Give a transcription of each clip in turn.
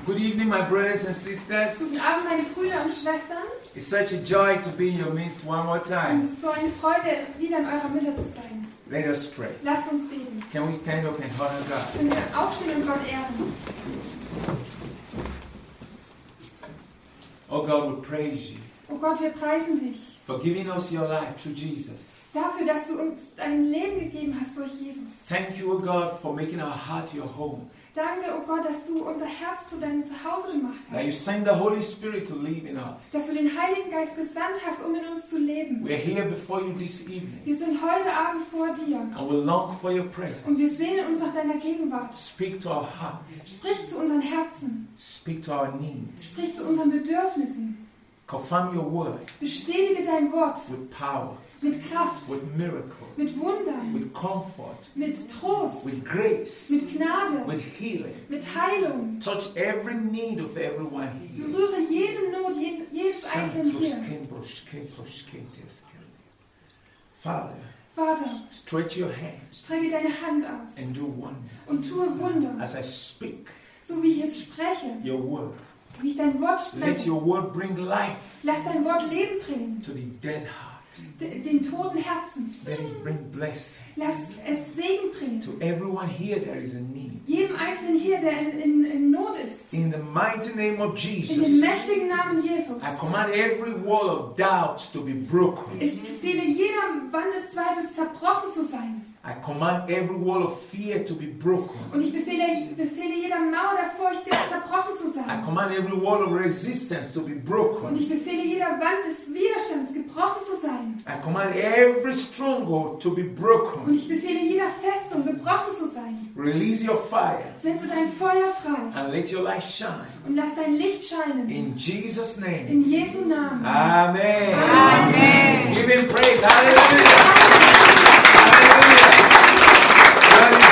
Good evening, my brothers and sisters. Guten Abend, meine Brüder und Schwestern. It's such a joy to be in your midst one more Und time. es ist so eine Freude, wieder in eurer Mitte zu sein. Let us pray. Lasst uns beten. Can we stand up and honor God? Können wir aufstehen und Gott ehren? Oh God, we praise you Oh Gott, wir preisen dich for giving us your life through Jesus. dafür, dass du uns dein Leben gegeben hast durch Jesus. Thank you, oh God, for making our heart your home. Danke, oh Gott, dass du unser Herz zu deinem Zuhause gemacht That you hast. send the Holy Spirit to live in us. Dass du den Heiligen Geist gesandt hast, um in uns zu leben. We're here before you this evening Wir sind heute Abend vor dir and we long for your und wir presence. sehnen uns nach deiner Gegenwart. Speak to our hearts. Sprich zu unseren Herzen. Speak to our needs. Sprich zu unseren Bedürfnissen. Confirm your word Bestätige dein Wort with power, mit Kraft, with miracle, mit Wundern, with comfort, mit Trost, with grace, mit Gnade, with healing. mit Heilung. Touch every need of everyone here. Berühre jede Not, jedes Einzelne hier. Father, Vater, stretch your hand strecke deine Hand aus and do wonders. und tue Wunder. As I speak So wie ich jetzt spreche, your word, wie ich dein Wort let spreche, your word bring life lass dein Wort Leben bringen, to the dead heart. den toten Herzen. Let it bring blessing Lass es Segen bringen. to everyone here that is in need. Jedem Einzelnen hier, der in Not ist. In the mighty name of In dem Jesus, mächtigen Namen Jesus. I command every wall of doubt to be broken. Ich befehle jeder Wand des Zweifels zerbrochen zu sein. I command every wall of fear to be broken. Und ich befehle jeder Mauer der Furcht zerbrochen zu I sein. command every wall of resistance to be Und broken. ich befehle jeder Wand des Widerstands gebrochen zu sein. I command every stronghold to be Und broken. ich befehle jeder Festung gebrochen zu sein. Release your fire Setze dein Feuer frei and let your light shine. und lass dein Licht scheinen. In Jesus' name. In Jesu Namen. Amen. Amen. Give him praise. Hallelujah. Hallelujah. God is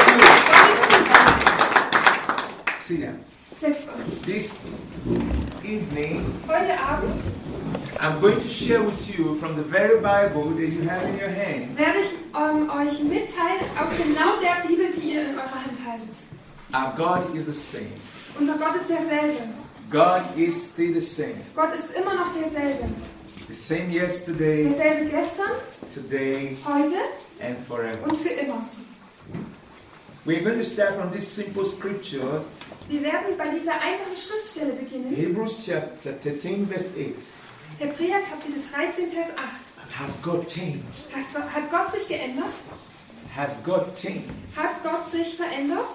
good. Sit down. Setzt euch. This evening, Heute Abend I'm going to share with you from the very Bible that you have in your hand. werde ich euch mitteilen aus genau der Bibel, die ihr in eurer Hand haltet. Our God is the same. Unser Gott ist derselbe. God is still the same. Gott ist immer noch derselbe. The same yesterday, Derselbe gestern, today, heute and forever. und für immer. We're going to start from this simple scripture, Wir werden bei dieser einfachen Schriftstelle beginnen. Hebrews chapter 13, verse 8. Hebräer Kapitel 13, Vers 8. Has God changed? Hat Gott sich geändert? Has God changed? Hat Gott sich verändert?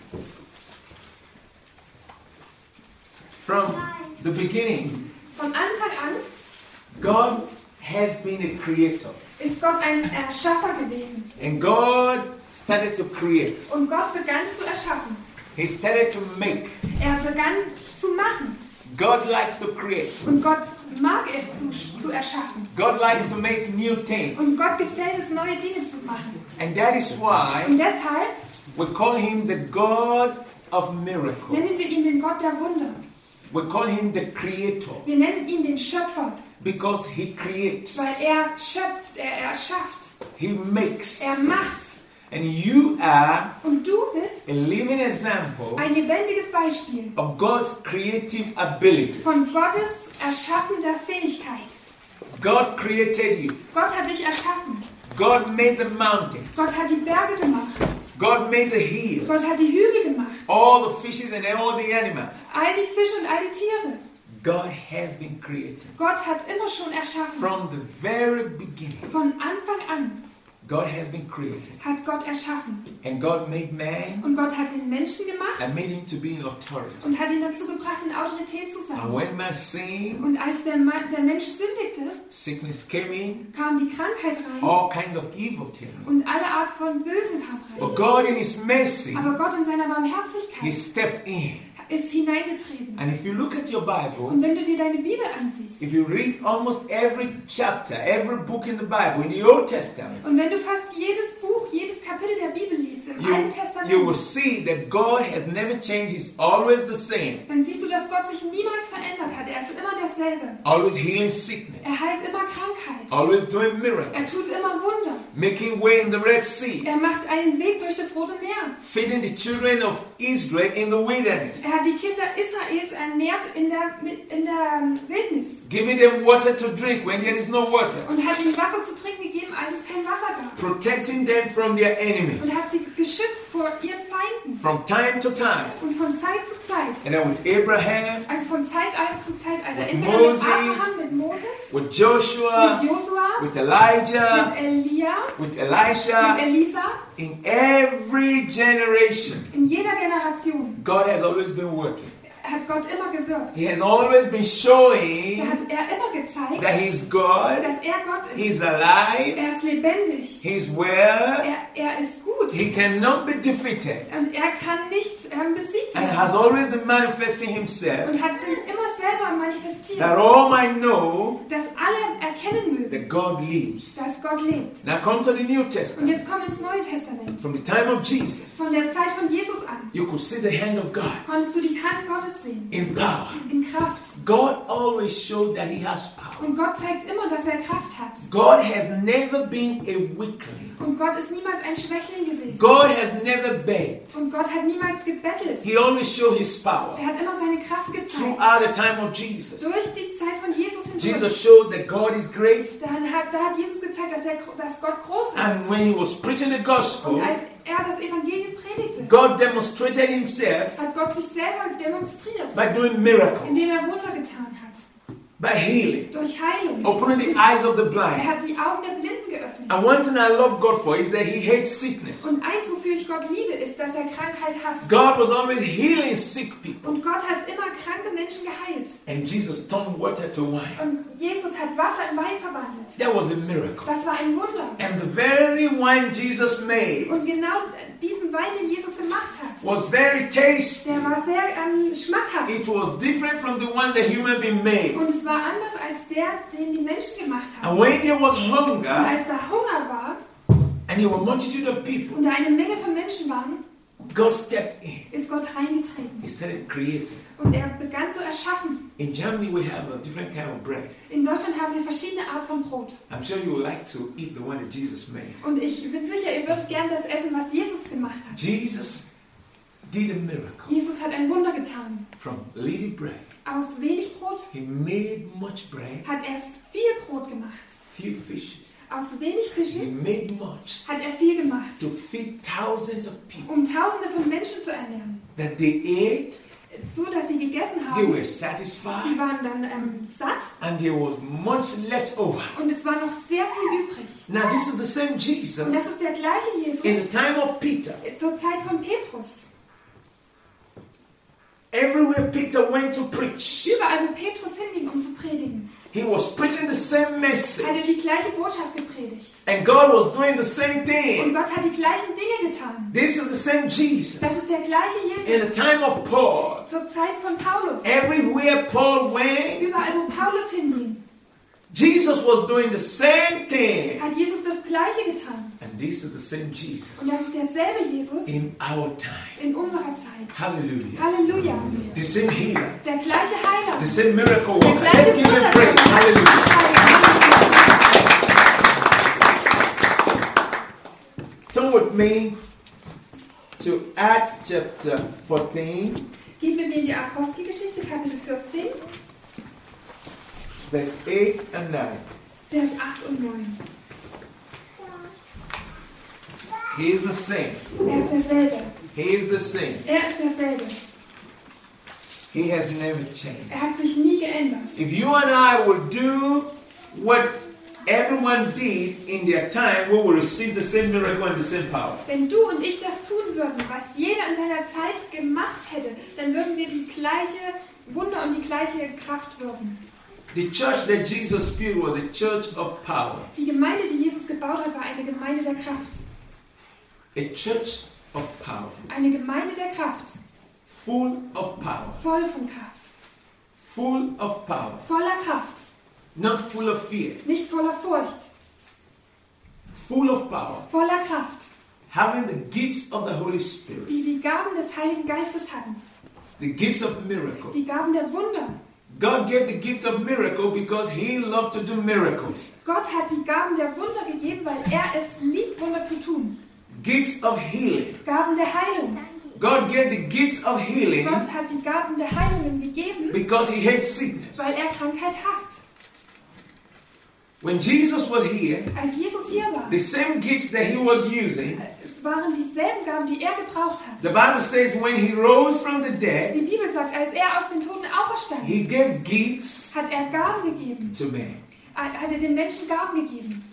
From the beginning, Von Anfang an God has been a creator. ist Gott ein Erschaffer gewesen. And God started to create. Und Gott begann zu erschaffen. He started to make. Er begann zu machen. God likes to create. Und Gott mag es zu erschaffen. God likes to make new things. Und Gott gefällt es, neue Dinge zu machen. And that is why Und deshalb we call him the God of miracles. nennen wir ihn den Gott der Wunder. We call him the creator Wir nennen ihn den Schöpfer, because he creates. weil er schöpft, er erschafft, He makes. er macht. And you are Und du bist a living example ein lebendiges Beispiel of God's creative ability. von Gottes erschaffender Fähigkeit. God created you. Gott hat dich erschaffen. God made the mountain. Gott hat die Berge gemacht. God made the hills. Gott hat die Hügel gemacht. All the fishes and all the animals. All die Fische und all die Tiere. God has been created. Gott hat immer schon erschaffen. From the very beginning, Von Anfang an God has been created. hat Gott erschaffen. And God made man Und Gott hat den Menschen gemacht and made him to be in authority. und hat ihn dazu gebracht, in Autorität zu And sein. when man sinned, Und als der Mensch sündigte, sickness came in, kam die Krankheit rein all kinds of evil came in. und alle Art von Bösen kam But rein. God in his mercy, Aber Gott in seiner he Barmherzigkeit stepped in. ist hineingetreten. And if you look at your Bible, Und wenn du dir deine Bibel ansiehst if you read almost every chapter, every book in the Bible, in the Old Testament, und wenn du fast jedes Buch, jedes Kapitel der Bibel liest im Alten you will Testament, see that God has never changed. He's always the same. dann siehst du, dass Gott sich niemals verändert hat. Er ist immer derselbe. Always healing sickness. Er heilt immer Krankheit. Always doing miracles. Er tut immer Wunder. Making way in the Red Sea. Er macht einen Weg durch das Rote Meer. Feeding the children of Israel in the wilderness. Er hat die Kinder Israels ernährt in der Wildnis. Giving them water to drink when there is no water. Und hat ihnen Wasser zu trinken gegeben, als es kein Wasser gab. Protecting them from their enemies. Und hat sie geschützt vor ihren Feinden. From time to time. Und von Zeit zu Zeit. And then with Abraham. Also von Zeitalter zu Zeitalter. Entweder Moses, mit Abraham, mit Moses, with Joshua, mit Josua, with Elijah, mit Elia, with Elisha. mit Elisa. In every generation, In jeder Generation God has always been working. hat Gott immer gewirkt. He has always been showing Da hat er immer gezeigt, that He's God, dass er Gott He's ist. alive, Er ist lebendig. He's well, Er ist gut. He cannot be defeated, Und er kann nicht besiegt and werden. has always been manifesting Himself, Und hat sich immer selber manifestiert. that all might know Dass alle erkennen mögen, that God lives. dass Gott lebt. Now come to the New Und Testament. jetzt kommen wir ins Neue Testament. From the time of Jesus, Von der Zeit von Jesus an you could see the hand of God konntest du die Hand Gottes sehen. in power. In Kraft. God always showed that He has power. Und Gott zeigt immer, dass er Kraft hat. God has never been a weakling. Und Gott ist niemals ein Schwächling gewesen. God has never begged. Und Gott hat niemals gebettelt. He always showed His power. Er hat immer seine Kraft gezeigt. Throughout the time of Jesus. Durch die Zeit von Jesus hindurch. Jesus showed that God is great. Da hat Jesus gezeigt, dass Gott groß ist. And when He was preaching the gospel, Und als er das Evangelium predigte, God demonstrated Himself hat Gott sich selber demonstriert, by doing miracles, indem er Wunder getan hat. by healing, Durch Heilung. opening the eyes of the Er blind. hat die Augen der Blinden geöffnet. And one thing I love God for is that He hates sickness. Und eins, wofür ich Gott liebe, ist, dass er Krankheit hasst. God was always healing sick people. Und Gott hat immer kranke Menschen geheilt. And Jesus turned water to wine. Und Jesus hat Wasser in Wein verwandelt. That was a miracle. Das war ein Wunder. And the very wine Jesus made Und genau diesen Wein, den Jesus gemacht hat, was very tasty. der war sehr schmackhaft. It was different from the one the human being made. Und es war anders als der, den die Menschen gemacht And haben. when there was Und hunger, als da Hunger war and there were a multitude of people, und da eine Menge von Menschen waren, God stepped in. ist Gott reingetreten. He started creating. Und er begann zu erschaffen. In Germany, we have a different kind of bread. In Deutschland haben wir verschiedene Art von Brot. I'm sure you would like to eat the one that Jesus made. Und ich bin sicher, ihr würdet gern das essen, was Jesus gemacht hat. Jesus did a miracle Jesus hat ein Wunder getan. from little bread. Aus wenig Brot He made much bread, hat er viel Brot gemacht. few fishes. Aus wenig He Fischen made much hat er viel gemacht, to feed thousands of people. um Tausende von Menschen zu ernähren. That they ate, So, dass sie gegessen they haben. were Sie satisfied, waren dann satt and there was much left over. und es war noch sehr viel übrig. Now, this is the same Und das Jesus ist der gleiche in the Jesus time of Peter. zur Zeit von Petrus. Everywhere Peter went to preach, Überall, wo Petrus hinging, um zu predigen, he was preaching the same hat message. er die gleiche Botschaft gepredigt. And God was doing the same Und thing. Gott hat die gleichen Dinge getan. This is the same Jesus. Das ist der gleiche In the Jesus time of Paul, zur Zeit von Paulus. everywhere Paul went, Überall, wo Paulus hinging, Jesus was doing the same thing. hat Jesus das Gleiche getan. And this is the same Und Jesus das ist derselbe Jesus in our time. in unserer Zeit. Hallelujah. Halleluja. The same healer, Der gleiche Heiler. the same miracle Der worker. gleiche Let's give him praise. Hallelujah. Turn with me to Acts chapter 14, Geht mit mir in die Apostelgeschichte, Kapitel 14, verse 8 and 9. Vers 8 und 9. He is the same. Er ist derselbe. He is the same. Er ist derselbe. He has never changed. Er hat sich nie geändert. If you and I will do what everyone did in their time, we will receive the same miracle and the same power. Wenn du und ich das tun würden, was jeder in seiner Zeit gemacht hätte, dann würden wir die gleiche Wunder und die gleiche Kraft wirken. The church that Jesus built was a church of power. Die Gemeinde, die Jesus gebaut hat, war eine Gemeinde der Kraft. A church of power. Eine Gemeinde der Kraft. Full of power. Voll von Kraft. Full of power. Voller Kraft. Not full of fear. Nicht voller Furcht. Full of power. Voller Kraft. having the gifts of the Holy Spirit, die die Gaben des Heiligen Geistes hatten, the gifts of miracle. die Gaben der Wunder. God gave the gift of miracle because He loved to do miracles. Gott hat die Gaben der Wunder gegeben, weil er es liebt, Wunder zu tun. Gifts of healing. Gaben der Heilung. God gave the gifts of healing Gott hat die Gaben der Heilungen gegeben, because He hates sickness. weil er Krankheit hasst. When Jesus was here, Als Jesus hier war, the same gifts that He was using, es waren dieselben Gaben, die er gebraucht hat. the Bible says when He rose from the dead, Die Bibel sagt, als er aus den Toten auferstand, He gave gifts hat er Gaben gegeben. to men. Hat er den Menschen Gaben gegeben,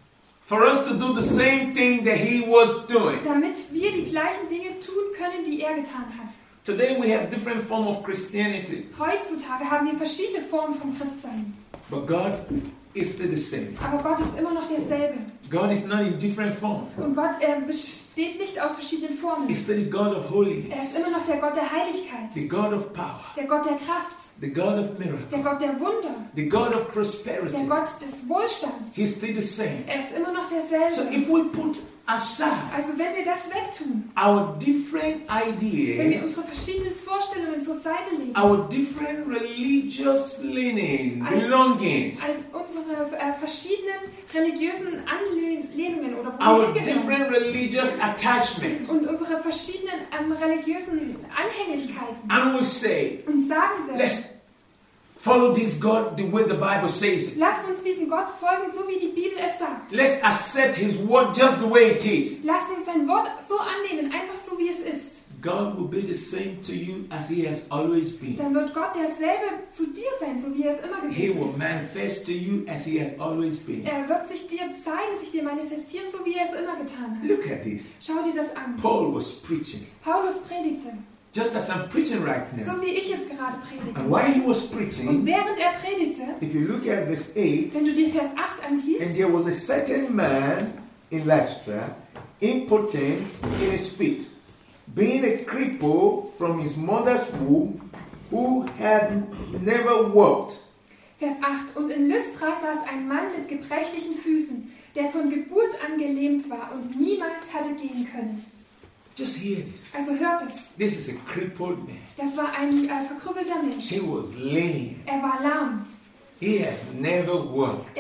For us to do the same thing that He was doing. damit wir die gleichen Dinge tun können, die er getan hat. Today we have different form of Christianity, Heutzutage haben wir verschiedene Formen von Christsein. but God is still the same. Aber Gott ist immer noch derselbe. God is not in different form. Und Gott besteht nicht aus verschiedenen Formen. He's still the God of Er holiness, ist immer noch der Gott der Heiligkeit, the God of power, der Gott der Kraft, the God of der miracle, Gott der Wunder, the God of der prosperity. Gott des Wohlstands. He's still the same. Er ist immer noch So derselbe. if we put aside Also wenn wir das wegtun, our different wenn wir ideas, unsere verschiedenen Vorstellungen zur Seite legen, our different religious leaning, belongings, als unsere verschiedenen religiösen Anlehnungen oder wo our wir hingehören different religious attachment, und unsere verschiedenen religiösen Anhänglichkeiten and we say, und sagen wir, let's follow this God the way the Bible says it. lasst uns diesem Gott folgen, so wie die Bibel es sagt. Let's accept His word just the way it is. Lasst uns sein Wort so annehmen, einfach so wie es ist. God will be the same to you as He has always been. Dann wird Gott derselbe zu dir sein, so wie er es immer He will gewesen ist. manifest to you as He has always been. Er wird sich dir zeigen, sich dir manifestieren, so wie er es immer getan hat. Look at this. Schau dir das an. Paul was preaching, Paulus predigte, just as I'm preaching right now. so wie ich jetzt gerade predige. And while he was Und preaching, während er predigte, if you look at verse 8, wenn du dir Vers 8 and ansiehst, there was a certain man in Lystra, impotent in his feet, being a cripple from his mother's womb, who had never walked. Vers 8, und in Lystra saß ein Mann mit gebrechlichen Füßen, der von Geburt an gelähmt war und niemals hatte gehen können. Just hear this. Also hört es, This is a crippled man. das war ein verkrüppelter Mensch. He was lame. Er war lahm. He had never walked.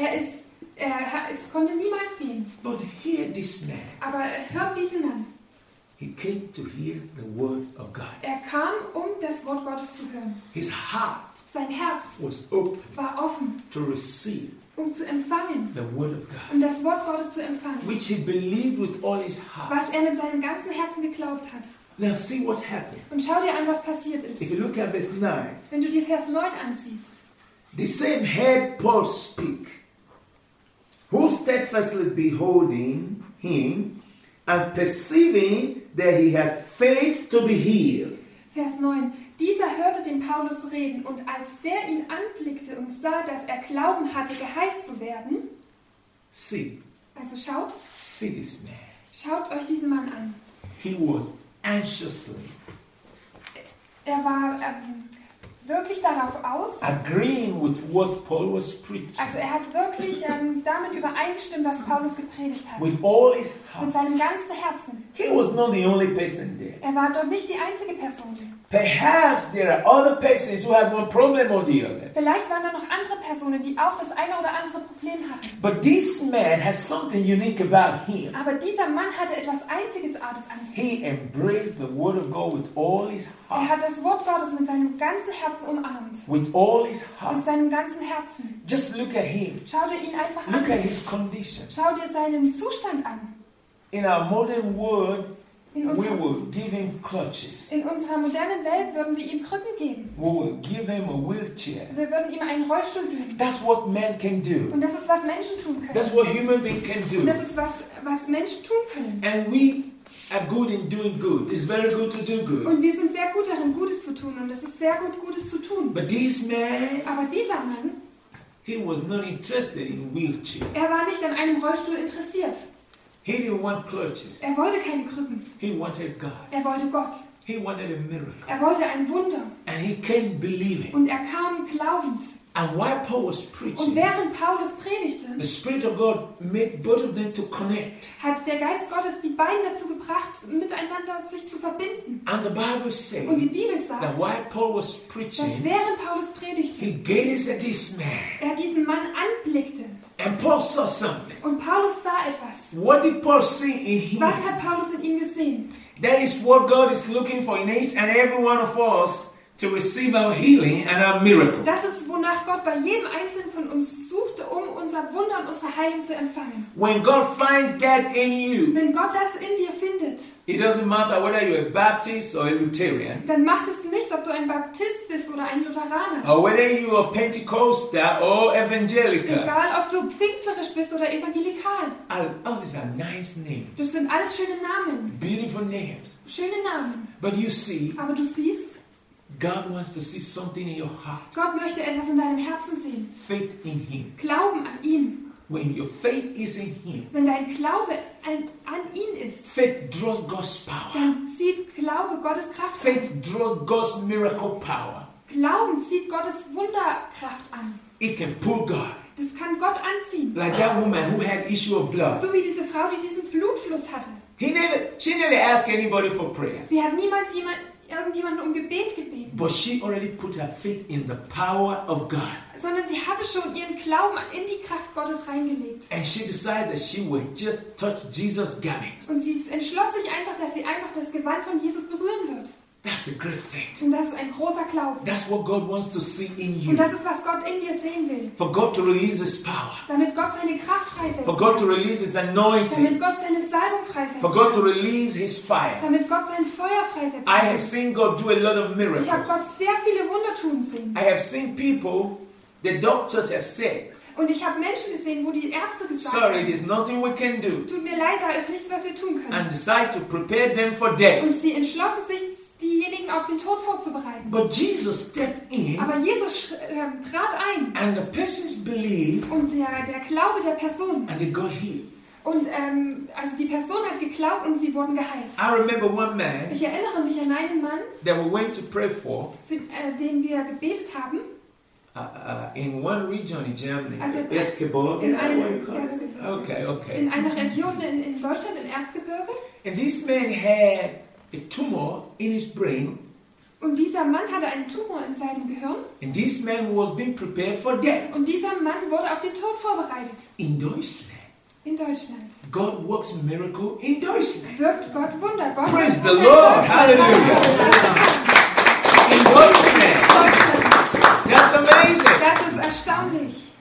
Es konnte niemals gehen. But hear this man. Aber hört diesen Mann. He came to hear the word of God. Er kam, um das Wort Gottes zu hören. His heart Sein Herz was open war offen, to receive um zu empfangen, the word of God, um das Wort Gottes zu empfangen, which he believed with all his heart. was er mit seinem ganzen Herzen geglaubt hat. Now see what happened. Und schau dir an, was passiert ist. If you look at verse 9, Wenn du dir Vers 9 ansiehst. the same heard Paul speak, who steadfastly beholding him and perceiving that he had faith to be healed. Vers 9. Dieser hörte den Paulus reden, und als der ihn anblickte und sah, dass er Glauben hatte, geheilt zu werden, See this man. schaut euch diesen Mann an. He was anxiously Er war wirklich darauf aus, agreeing with what Paul was preaching, also er hat wirklich damit übereingestimmt, was Paulus gepredigt hat. with all his Mit heart. seinem ganzen Herzen. He was not the only person there. Er war dort nicht die einzige Person. Perhaps there are other persons who had one problem or the other. Vielleicht waren da noch andere Personen, die auch das eine oder andere Problem hatten. But this man has something unique about him. Aber dieser Mann hatte etwas Einzigartiges an sich. He embraced the word of God with all his Er heart. hat das Wort Gottes mit seinem ganzen Herzen umarmt. With all his Mit heart. seinem ganzen Herzen. Just look at him. Schau dir ihn einfach Look at an. his condition. Schau dir seinen Zustand an. In our modern world, In we unserer, will give him clutches. in unserer modernen Welt würden wir ihm Krücken geben. We will give him a wheelchair. Wir würden ihm einen Rollstuhl geben. That's what man can do. Und das ist, was Menschen tun können. That's what human beings can Und do. das ist, was Menschen tun können. And we are good in doing good. It's very good to do good. Und wir sind sehr gut darin, Gutes zu tun. Und es ist sehr gut, Gutes zu tun. But this man, Aber dieser Mann, he was not interested in wheelchair. er war nicht an einem Rollstuhl interessiert. He didn't want clutches. Er wollte keine Krücken. He wanted God. Er wollte Gott. He wanted a miracle. Er wollte ein Wunder. And he came believing. Und er kam glaubend. And while Paul was Und preaching, während Paulus predigte, the Spirit of God made both of them to connect. hat der Geist Gottes die beiden dazu gebracht, miteinander sich zu verbinden. And the Bible Und says die Bibel sagt, that while Paul was dass preaching, während Paulus predigte, he gazed at this man. er diesen Mann anblickte. And Paul saw something. Und Paulus sah etwas. What did Paul see in him? Was hat Paulus in ihm gesehen? That is what God is looking for in each and every one of us to receive our healing and our miracle. Das ist, wonach Gott bei jedem Einzelnen von uns suchte, um unser Wunder und unsere Heilung zu empfangen. When God finds that in you, Wenn Gott das in dir findet, it doesn't matter whether you're a Baptist or a Lutheran, dann macht es nicht, ob du ein Baptist bist oder ein Lutheraner. or whether you are Pentecostal or evangelical. Egal, ob du pfingstlerisch bist oder evangelikal. All these are nice names, Das sind alles schöne Namen. beautiful names. Schöne Namen. But you see, Aber du siehst, God wants to see something in your heart. Gott möchte etwas in deinem Herzen sehen. Faith in Him. Glauben an ihn. When your faith is in Him, Wenn dein Glaube an ihn ist, faith draws God's power. dann zieht Glaube Gottes Kraft an. Faith draws God's miracle power. Glauben zieht Gottes Wunderkraft an. It can pull God. Das kann Gott anziehen. Like that woman who had issue of blood. So wie diese Frau, die diesen Blutfluss hatte. She never asked anybody for prayer. Sie hat niemals irgendjemanden um Gebet gebeten. But she already put her faith in the power of God. Sondern sie hatte schon ihren Glauben in die Kraft Gottes reingelegt. And she decided that she would just touch Jesus' garment. Und sie entschloss sich einfach, dass sie einfach das Gewand von Jesus berühren wird. That's a great faith. Und das ist ein großer Glaube. That's what God wants to see in you. Und das ist, was Gott in dir sehen will. For God to release His power. Damit Gott seine Kraft freisetzt. For God to release His anointing. Damit Gott seine Salbung freisetzt. For God to release His fire. Damit Gott sein Feuer freisetzt. I have seen God do a lot of miracles. Ich habe Gott sehr viele Wunder tun sehen. I have seen people, the doctors have said, Und ich habe Menschen gesehen, wo die Ärzte gesagt sorry, haben, there's nothing we can do. tut mir leid, da ist nichts, was wir tun können. And decide to prepare them for death. Und sie entschlossen sich, diejenigen auf den Tod vorzubereiten. But Jesus stepped in, Aber Jesus trat ein. and the persons believed, Und der Glaube der Person. and they got healed. Und also die Person hat geglaubt und sie wurden geheilt. I remember one man Ich erinnere mich an einen Mann, that we went to pray for für den wir gebetet haben. in one region in Germany, Also Erzgebirge. in Is that einer- what you call it? Erzgebirge. Okay. In einer Region in Deutschland, im Erzgebirge. And this man had a tumor in his brain, Und dieser Mann hatte einen Tumor in seinem Gehirn. and this man was being prepared for death. Und dieser Mann wurde auf den Tod vorbereitet. In Deutschland, In Deutschland. God works miracle in Deutschland. Wirkt Gott Wunder. Gott Praise wirkt the Wunder in Lord. Deutschland. Hallelujah. In Deutschland. Deutschland. That's amazing. Das ist erstaunlich.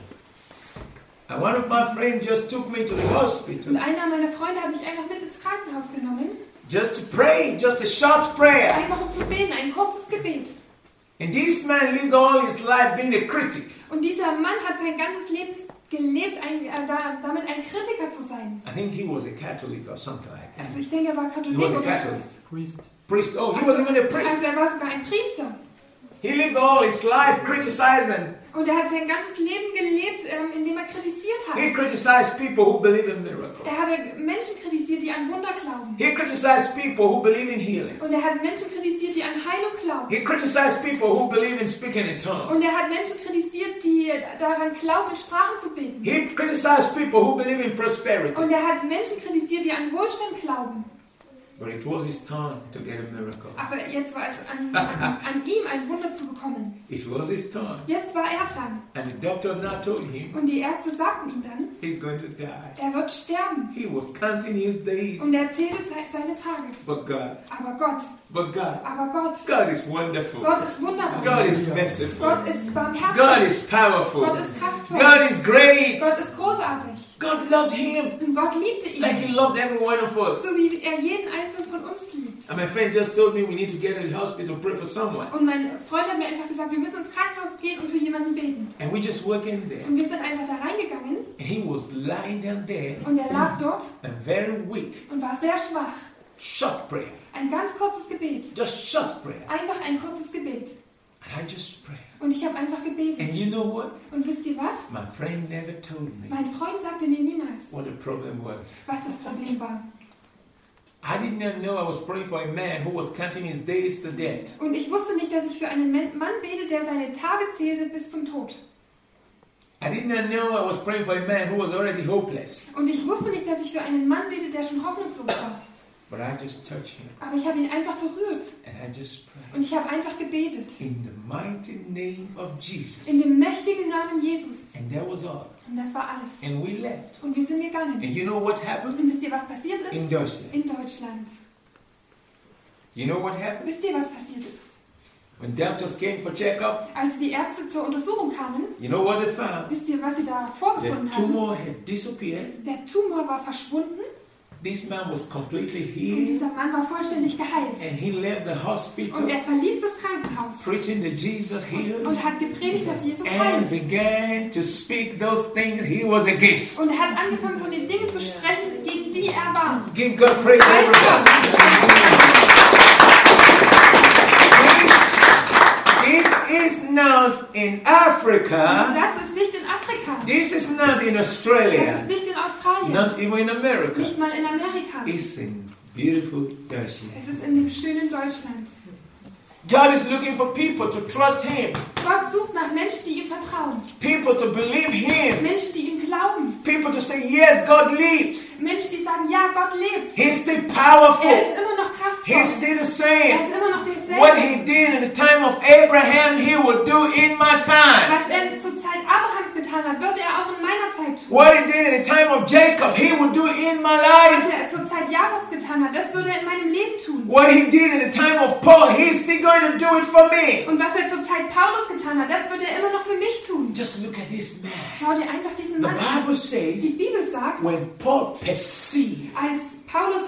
And one of my friends just took me to the Und hospital einer meiner Freunde hat mich einfach mit ins Krankenhaus genommen. just to pray, just a short prayer. Einfach um zu beten, ein kurzes Gebet. And this man lived all his life being a critic. Und dieser Mann hat sein ganzes Leben gelebt, damit ein Kritiker zu sein. I think he was a Catholic or something like that. Also ich denke, er war Katholik He was a oder Catholic. sowas. Priest. Oh, he was even a priest. Also er war sogar ein Priester. He lived all his life criticizing. Und er hat sein ganzes Leben gelebt, indem er kritisiert hat. He criticized people who believe in miracles. Er hatte Menschen kritisiert, die an Wunder glauben. He criticized people who believe in healing. Und er hat Menschen kritisiert, die an Heilung glauben. He criticized people who believe in speaking in tongues. Und er hat Menschen kritisiert, die daran glauben, in Sprachen zu beten. He criticized people who believe in prosperity. Und er hat Menschen kritisiert, die an Wohlstand glauben. But it was his time to get a miracle. Aber jetzt war es an ihm, ein Wunder zu bekommen. It was his time. Jetzt war er dran. And the doctors now told him Und die Ärzte sagten ihm dann, he's going to die. er wird sterben. He was counting his days. Und er zählte seine Tage. But God, Aber Gott, God is wonderful. Gott ist wunderbar. God is merciful. Gott ist barmherzig. God is powerful. Gott ist kraftvoll. God is great. Gott ist großartig. God loved him Und Gott liebte ihn. like he loved every one of us. So wie er jeden einzelnen von uns liebt. And my friend just told me we need to get to the hospital, pray for someone. Und mein Freund hat mir einfach gesagt, wir müssen ins Krankenhaus gehen und für jemanden beten. And we just walked in there. Und wir sind einfach da reingegangen And he was lying down there und er lag dort and very weak. und war sehr schwach. Short prayer. Ein ganz kurzes Gebet. Just short prayer. Einfach ein kurzes Gebet. And I just prayed. Und ich habe einfach gebetet. And you know what? Und wisst ihr was? My friend never told me Mein Freund sagte mir niemals, what the problem was. was das Problem war. I did not know I was praying for a man who was counting his days to death. Und ich wusste nicht, dass ich für einen Mann bete, der seine Tage zählte bis zum Tod. I did not know I was praying for a man who was already hopeless. Und ich wusste nicht, dass ich für einen Mann bete, der schon hoffnungslos war. But I just touched him Aber ich habe ihn einfach berührt. and I just prayed. Und ich habe einfach gebetet. In the mighty name of Jesus. In dem mächtigen Namen Jesus. And that was all. Und das war alles. And we left. Und wir sind gegangen. And you know what happened? Und wisst ihr, was passiert In ist? Deutschland. In Deutschland. You know what happened? Wisst ihr, was passiert ist? When doctors came for checkup, Als die Ärzte zur Untersuchung kamen, you know what they found? wisst ihr, was sie da The vorgefunden haben? tumor had disappeared. Der Tumor war verschwunden This man was completely und healed. dieser Mann war vollständig geheilt. And he left the Und hospital er verließ das Krankenhaus preaching that Jesus heals und hat gepredigt, dass Jesus and heilt. began to speak those things he was against. Und er hat angefangen, von den Dingen zu sprechen, gegen die er war. Give God praise, Preis everybody. Gott! This is not in Also Africa. das ist nicht in Afrika. This is not in Das ist Australia. nicht in Australien. Not even in America. Nicht mal in Amerika. It's in beautiful Deutschland. Es ist in dem schönen Deutschland. God is looking for people to trust Him, Gott sucht nach Menschen, die ihm vertrauen. people to believe Him, Menschen, die ihm glauben. people to say, yes, God lives. Menschen, die sagen, ja, Gott lebt. He's still Er powerful. ist immer noch kraftvoll. He's still the Er same. ist immer noch What derselbe. He did in the time of Abraham, He will do in my time. Was er zur Zeit Abrahams getan hat, wird er auch in meiner Zeit tun. What He did in the time of Jacob, He will do in my Was life. er zur Zeit Jakobs getan hat, das wird er in meinem Leben tun. What He did in the time of Paul, He's still going to do it for me. Und was er zur Zeit Paulus getan hat, das wird er immer noch für mich tun. Just look at this man. Schau dir einfach diesen The Mann an. Bible Die says, Bibel sagt, when Paul perceived als Paulus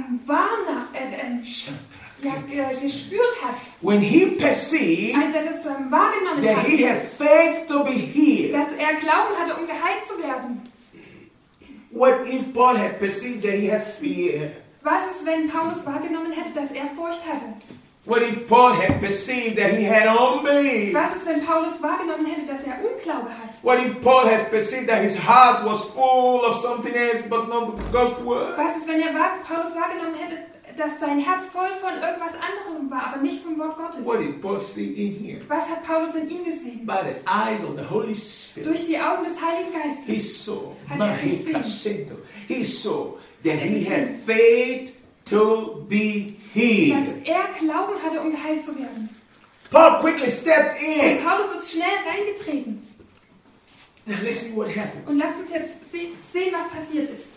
gespürt hat, when he perceived als er das wahrgenommen that hat, he had faith to be healed, dass er Glauben hatte, um geheilt zu werden. what if Paul had perceived that he had fear? Was ist, wenn Paulus wahrgenommen hätte, dass er Furcht hatte? What if Paul had perceived that he had unbelief? Was ist, wenn Paulus wahrgenommen hätte, dass er Unglaube hat? What if Paul has perceived that his heart was full of something else but not God's word? Was ist, wenn Paulus wahrgenommen hätte, dass sein Herz voll von irgendwas anderem war, aber nicht vom Wort Gottes? What did Paul see in here? Was hat Paulus in ihm gesehen? By the eyes of the Holy Spirit, Durch die Augen des Heiligen he Geistes saw, Hat er gesehen. he saw that Hat er he had gesehen. faith to be dass healed. er Glauben hatte, um geheilt zu werden. Paul quickly stepped Und in. Paulus ist schnell reingetreten. Now let's see what happened. Und lasst uns jetzt sehen, was passiert ist.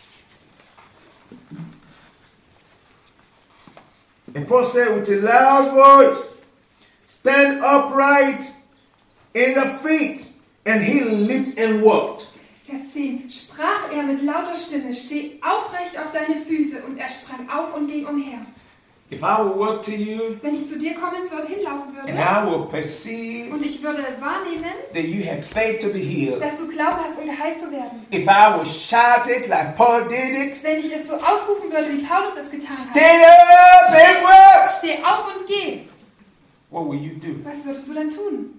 And Paul said with a loud voice, stand upright in the feet. And he leaped and walked. Vers 10. Sprach er mit lauter Stimme, steh aufrecht auf deine Füße. Und er sprang auf und ging umher. If I will walk to you Wenn ich zu dir kommen würde, hinlaufen and würde, I will perceive und ich würde wahrnehmen, that you have faith to be healed. dass du Glauben hast, um geheilt zu werden. If I will shout it like Paul did it, Wenn ich es so ausrufen würde, wie Paulus es getan hat, stand up and walk. steh auf und geh. What will you do? Was würdest du dann tun?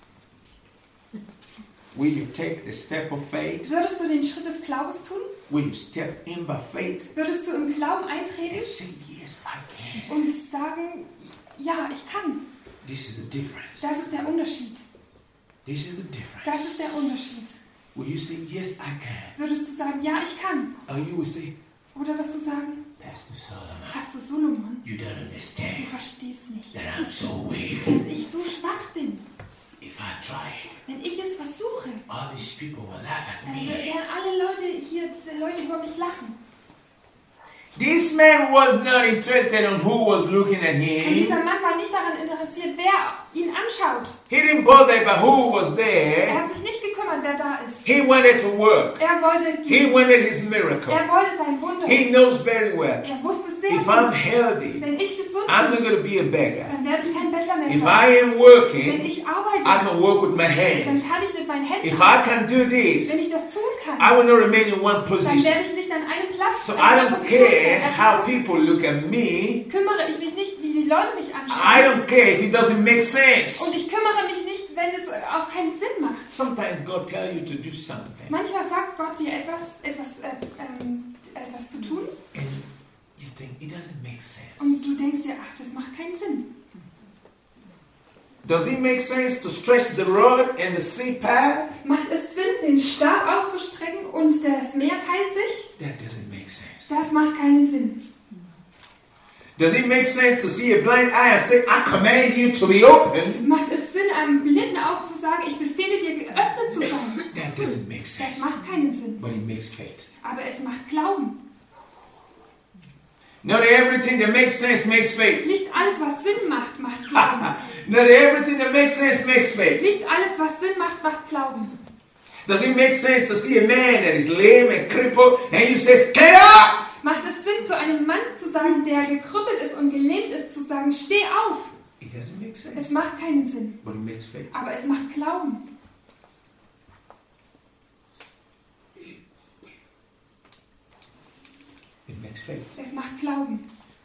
Will you take the step of faith? Würdest du den Schritt des Glaubens tun? Will you step in by faith Würdest du im Glauben and eintreten say, yes, I can? und sagen, ja, ich kann? This is the difference. Das ist der Unterschied. This is the difference. Das ist der Unterschied. Will you say, yes, I can? Würdest du sagen, ja, ich kann? Or you will say, Oder wirst du sagen, Pastor Solomon, Pastor Solomon, you don't du understand verstehst nicht, that I'm so weak. dass ich so schwach bin. If I try, Wenn ich es versuche, all these people will laugh at dann me. werden alle Leute hier, diese Leute über mich lachen. This man was not interested on who was looking at Und him. dieser Mann war nicht daran interessiert, wer ihn anschaut. He didn't bother about who was Er there. hat sich nicht gekümmert, wer da ist. He wanted to work. Er wollte He gehen. wanted his miracle. Er wollte sein Wunder. He knows very well. Er wusste sehr If I'm gut, healthy, wenn ich gesund I'm not bin, going to be a beggar. dann werde ich kein Bettler mehr If sein. I am Wenn working, ich I arbeite, can work with my dann hands. kann ich mit meinen Händen If I arbeiten. can do this, Wenn ich das tun I kann, will not remain in one dann position. werde ich nicht an einem Platz So in I einer don't Position care sein. how Also people look at me. kümmere ich mich nicht, wie die Leute mich I anschauen. don't care if it doesn't make Und sense. ich kümmere mich nicht, wenn es auch keinen Sinn macht. Sometimes God tells you to do something, Manchmal sagt Gott dir etwas zu tun and You think it doesn't make sense. Und du denkst dir, ach, das macht keinen Sinn. Does it make sense to stretch the rod and the sea part? Macht es Sinn, den Stab auszustrecken und das Meer teilt sich? That doesn't make sense. Das macht keinen Sinn. Does it make sense to see a blind eye and say, I command you to be open? Macht es Sinn, einem blinden Auge zu sagen, ich befehle dir, geöffnet zu sein? That doesn't make Das sense. macht keinen Sinn. But it makes faith. Aber es macht Glauben. Not everything that makes sense makes faith. Nicht alles, was Sinn macht, macht Glauben. Not everything that makes sense makes faith. Nicht alles, was Sinn macht, macht Glauben. Does it make sense to see a man that is lame and crippled and you say, stand up? Macht es Sinn, zu einem Mann zu sagen, der gekrüppelt ist und gelähmt ist, zu sagen, steh auf? It doesn't make sense. Es macht keinen Sinn. But it makes faith. Aber es macht Glauben. It makes faith. Es macht Glauben.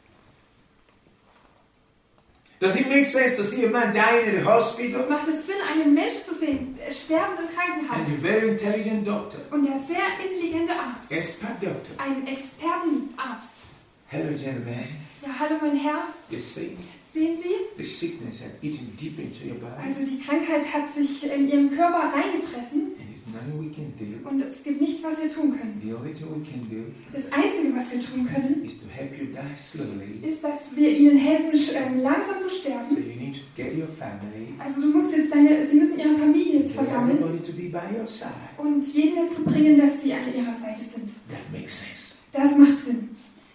Does it make sense to see a man dying in the hospital Macht es Sinn, einen Menschen zu sehen, sterbend im Krankenhaus? and a very intelligent doctor, Und der sehr intelligente Arzt, expert doctor? ein Expertenarzt. Hello, gentlemen. Ja, hallo mein Herr, You see, sehen Sie? the sickness has eaten deep into your body, Also die Krankheit hat sich in Ihren Körper reingefressen and there's nothing we can do. und es gibt nichts, was wir tun können. The only thing we can do Das Einzige, was wir tun können, is to help you die slowly. ist, dass wir Ihnen helfen, langsam zu So sterben. you need to get your family, Also du musst jetzt Sie müssen Ihre Familie jetzt get versammeln everybody to be by your side. und jeden dazu bringen, dass sie an Ihrer Seite sind. That makes sense. Das macht Sinn.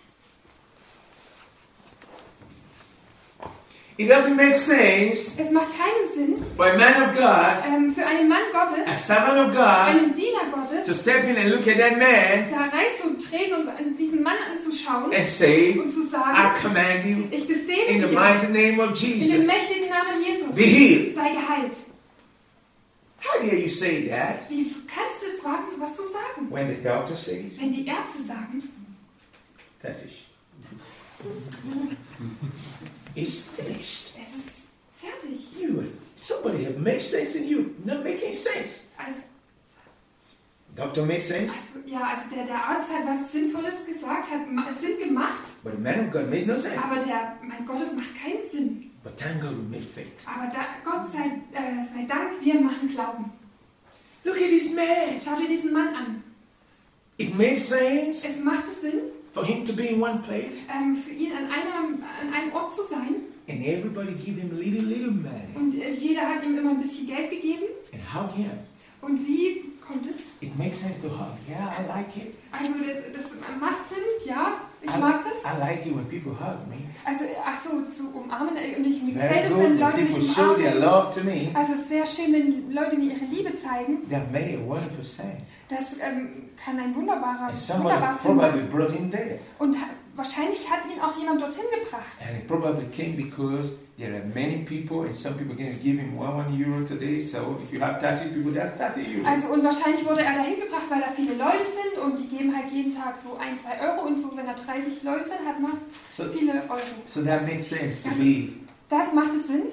It doesn't make sense Es macht keinen Sinn, for a man of God, für einen Mann Gottes, a servant of God, einem Diener Gottes, to step in and look at that man da reinzutreten und diesen Mann anzuschauen and say, und zu I sagen, command you ich befehle in the dir mighty name of in dem Jesus, mächtigen Namen Jesus, be healed. sei geheilt. How dare you say that Wie kannst du es wagen, so was zu sagen? when the doctor says Wenn die Ärzte sagen, that it's finished? es ist fertig. Somebody have made sense in you, not making sense. Also, Doctor made sense, also der Arzt hat was Sinnvolles gesagt, hat Sinn gemacht, but the man of God made no sense. aber der Mann Gottes macht keinen Sinn. But thank God we made faith. Aber Gott sei Dank, wir machen Glauben. Look at this man. Schau dir diesen Mann an. It made sense Es machte Sinn, for him to be in one place, für ihn an einem Ort zu sein. and everybody give him little money Und jeder hat ihm immer ein bisschen Geld gegeben. and hug him. Und wie kommt es? It makes sense to hug. Yeah, I like it. Also das macht Sinn, ja, ich mag das. I like it when people hug me. Also, ach so, zu umarmen, und mir Very gefällt es, good wenn when Leute mich people show their umarmen. love to me. Also es ist sehr schön, wenn Leute mir ihre Liebe zeigen. That made a wonderful sense. Das kann ein wunderbar And Sinn somebody machen. probably brought him there. Und wahrscheinlich hat ihn auch jemand dorthin gebracht. And it probably came because there are many people, and some people can give him one euro today. So if you have 30 people, that's 30 euros. Also und wahrscheinlich wurde er dahin gebracht, weil da viele Leute sind und die geben halt jeden Tag so 1, 2 Euro und so, wenn da 30 Leute sind, hat man viele Euro. So that makes sense to be Das macht es Sinn,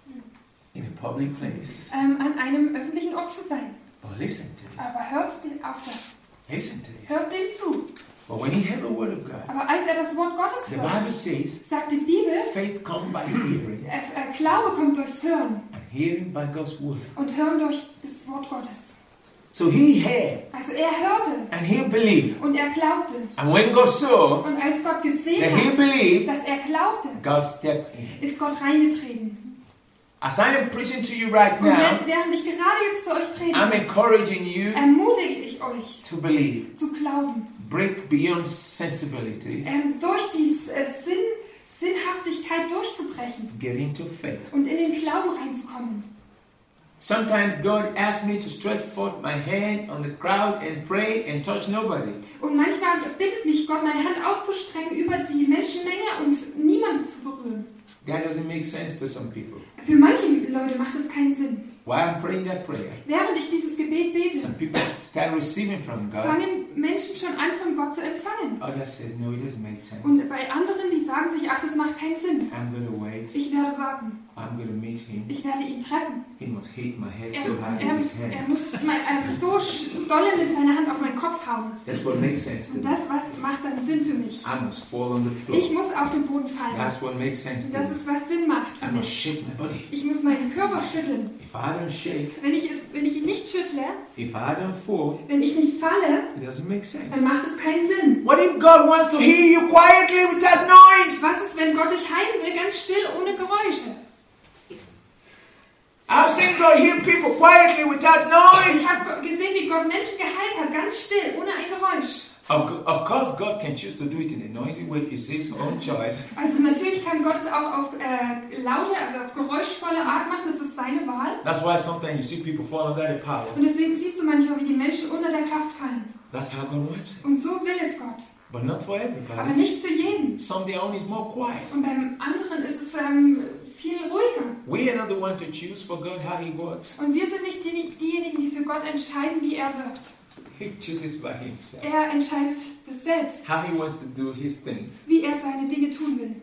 in a public place. an einem öffentlichen Ort zu sein. But listen to this. Aber hört auf das. Listen to this. Hört dem zu. But when he heard the word of God, Aber als er das Wort Gottes the hört, Bible says, sagt die Bibel, faith comes by hearing, Glaube kommt durchs Hören and hearing by God's word. und Hören durch das Wort Gottes. So he heard, Also er hörte and he believed. und er glaubte. And when God saw Und als Gott gesehen that he hat, believed, dass er glaubte, God stepped in. ist Gott reingetreten. As I am preaching to you right Und now, während ich gerade jetzt zu euch I'm predige, encouraging you ermutige ich euch to believe. zu glauben. Break beyond sensibility. Durch die Sinnhaftigkeit durchzubrechen Get into faith. und in den Glauben reinzukommen. Sometimes God asks me to stretch forth my hand on the crowd and pray and touch nobody. Und manchmal bittet mich Gott, meine Hand auszustrecken über die Menschenmenge und niemanden zu berühren. That doesn't make sense to some people. Für manche Leute Leute, macht es keinen Sinn. While I'm praying that prayer, Während ich dieses Gebet bete, some people start receiving from God. fangen Menschen schon an, von Gott zu empfangen. Others says, no, it doesn't make sense. Und bei anderen, die sagen sich, ach, das macht keinen Sinn. I'm going to wait. Ich werde warten. I'm going to meet him. Ich werde ihn treffen. He must hit my head so hard with his Er hand. muss so dolle mit seiner Hand auf meinen Kopf hauen. That's what makes sense to Und me. das macht dann Sinn für mich. I must fall on the floor. Ich muss auf den Boden fallen. That's what makes sense Und to das me. ist, was Sinn macht für I must mich. shake my body. Ich muss meinen Körper schütteln. If I don't shake, Wenn ich ihn nicht schüttle, if I don't fall, wenn ich nicht falle, it doesn't make sense. dann macht es keinen Sinn. What if God wants to heal you quietly without noise? Was ist, wenn Gott dich heilen will, ganz still, ohne Geräusche? I've seen God heal people quietly without Ich noise. habe gesehen, wie Gott Menschen geheilt hat, ganz still, ohne ein Geräusch. Of course, God can choose to do it in a noisy way. It's His own choice. Also natürlich kann Gott es auch auf laute, also auf geräuschvolle Art machen, das ist seine Wahl. That's why sometimes you see people fall under the power. Und deswegen siehst du manchmal, wie die Menschen unter der Kraft fallen. That's how God wants it. Und so will es Gott. But not for Aber everybody. nicht für jeden. Some their own is more quiet. Und beim anderen ist es viel ruhiger. We are not the one to choose for God how He works. Und wir sind nicht diejenigen, die für Gott entscheiden, wie er wirkt. He chooses by Himself. Er entscheidet das selbst, How He wants to do His things. wie er seine Dinge tun will.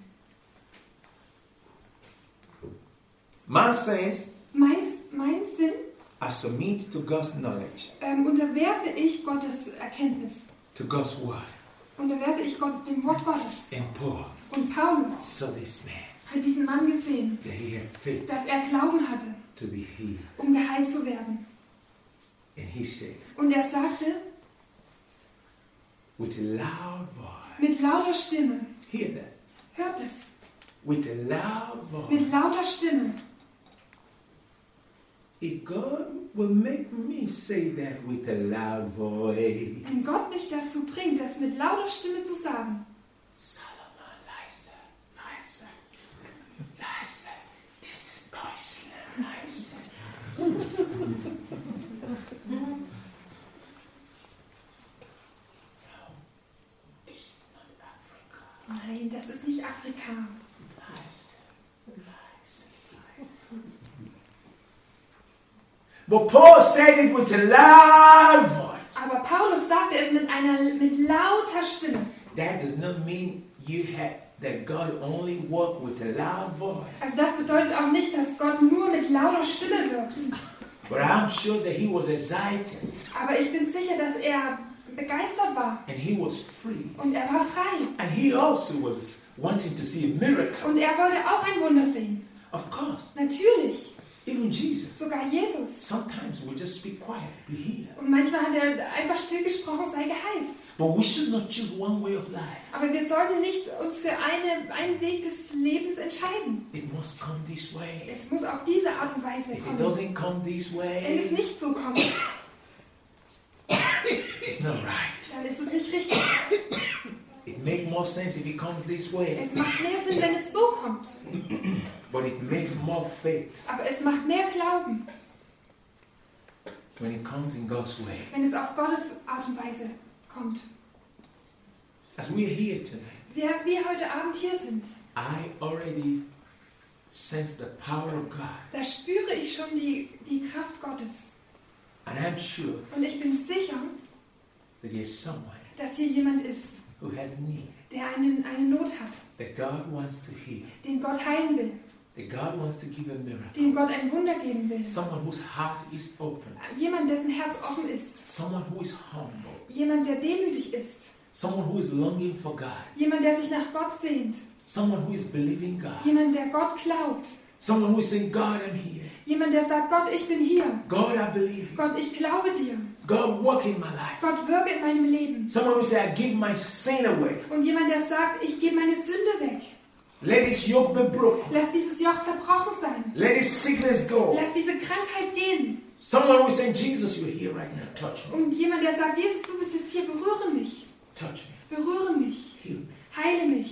My sense, Mein Sinn I submit to God's knowledge, unterwerfe ich Gottes Erkenntnis. to God's word. Unterwerfe ich Gott dem Wort Gottes. And Paul Und Paulus saw this man hat diesen Mann gesehen, that he had faith dass er Glauben hatte, to be healed. um geheilt zu werden. And he said, Und er sagte with a loud voice, mit lauter Stimme, hear that, hört es, with a loud voice, mit lauter Stimme, if God will make me say that with a loud voice, wenn Gott mich dazu bringt, das mit lauter Stimme zu sagen, Solomon, leise, leise, leise, this is Deutschland, leise. No, this is not Africa. nein, das ist nicht Afrika. Leise, leise, leise. But Paul said it with a loud voice. Aber Paulus sagte es mit lauter Stimme. That does not mean that God only works with a loud voice. Also das bedeutet auch nicht, dass Gott nur mit lauter Stimme wirkt. But I'm sure that he was excited Aber ich bin sicher, dass er begeistert war. and he was free. Und er war frei. And he also was wanting to see a miracle. Und er wollte auch ein Wunder sehen. Of course, Natürlich. even Jesus. Sogar Jesus. Sometimes we just speak quiet, be healed. Und manchmal hat er einfach still gesprochen, sei geheilt. But we should not choose one way of life. Aber wir sollten nicht uns für einen Weg des Lebens entscheiden. It must come this way. Es muss auf diese Art und Weise If it kommen. doesn't come this Wenn es way, nicht so kommt, it's not right. dann ist es nicht richtig. It makes more sense if it comes this way. Es macht mehr Sinn, wenn es so kommt. But it makes more faith Aber es macht mehr Glauben, when it comes in God's way. wenn es auf Gottes Art und Weise kommt. As we are here tonight, Während wir heute Abend hier sind, I already sense the power of God. da spüre ich schon die Kraft Gottes. And I'm sure Und ich bin sicher, that there's someone dass hier jemand ist, who has need, der eine Not hat, that God wants to heal, den Gott heilen will, that God wants to give a miracle. dem Gott ein Wunder geben will. Someone whose heart is open, Jemand, dessen Herz offen ist. someone who is humble, Jemand, der demütig ist. someone who is longing for God, Jemand, der sich nach Gott sehnt. someone who is believing God, Jemand, der Gott glaubt. someone who is saying, God, I'm here. Jemand, der sagt, Gott, ich bin hier. God, I believe you. Gott, ich glaube dir. God, work in my life. Gott, wirke in meinem Leben. Someone who says, I give my sin away. Und jemand, der sagt, ich gebe meine Sünde weg. Let this yoke be broken. Lass dieses Joch zerbrochen sein. Let this sickness go. Lass diese Krankheit gehen. Someone who is saying, Jesus, you're here right now. Touch me. Und jemand, der sagt, Jesus, du bist jetzt hier, berühre mich. Touch me. Berühre mich. Heal me. Heile mich.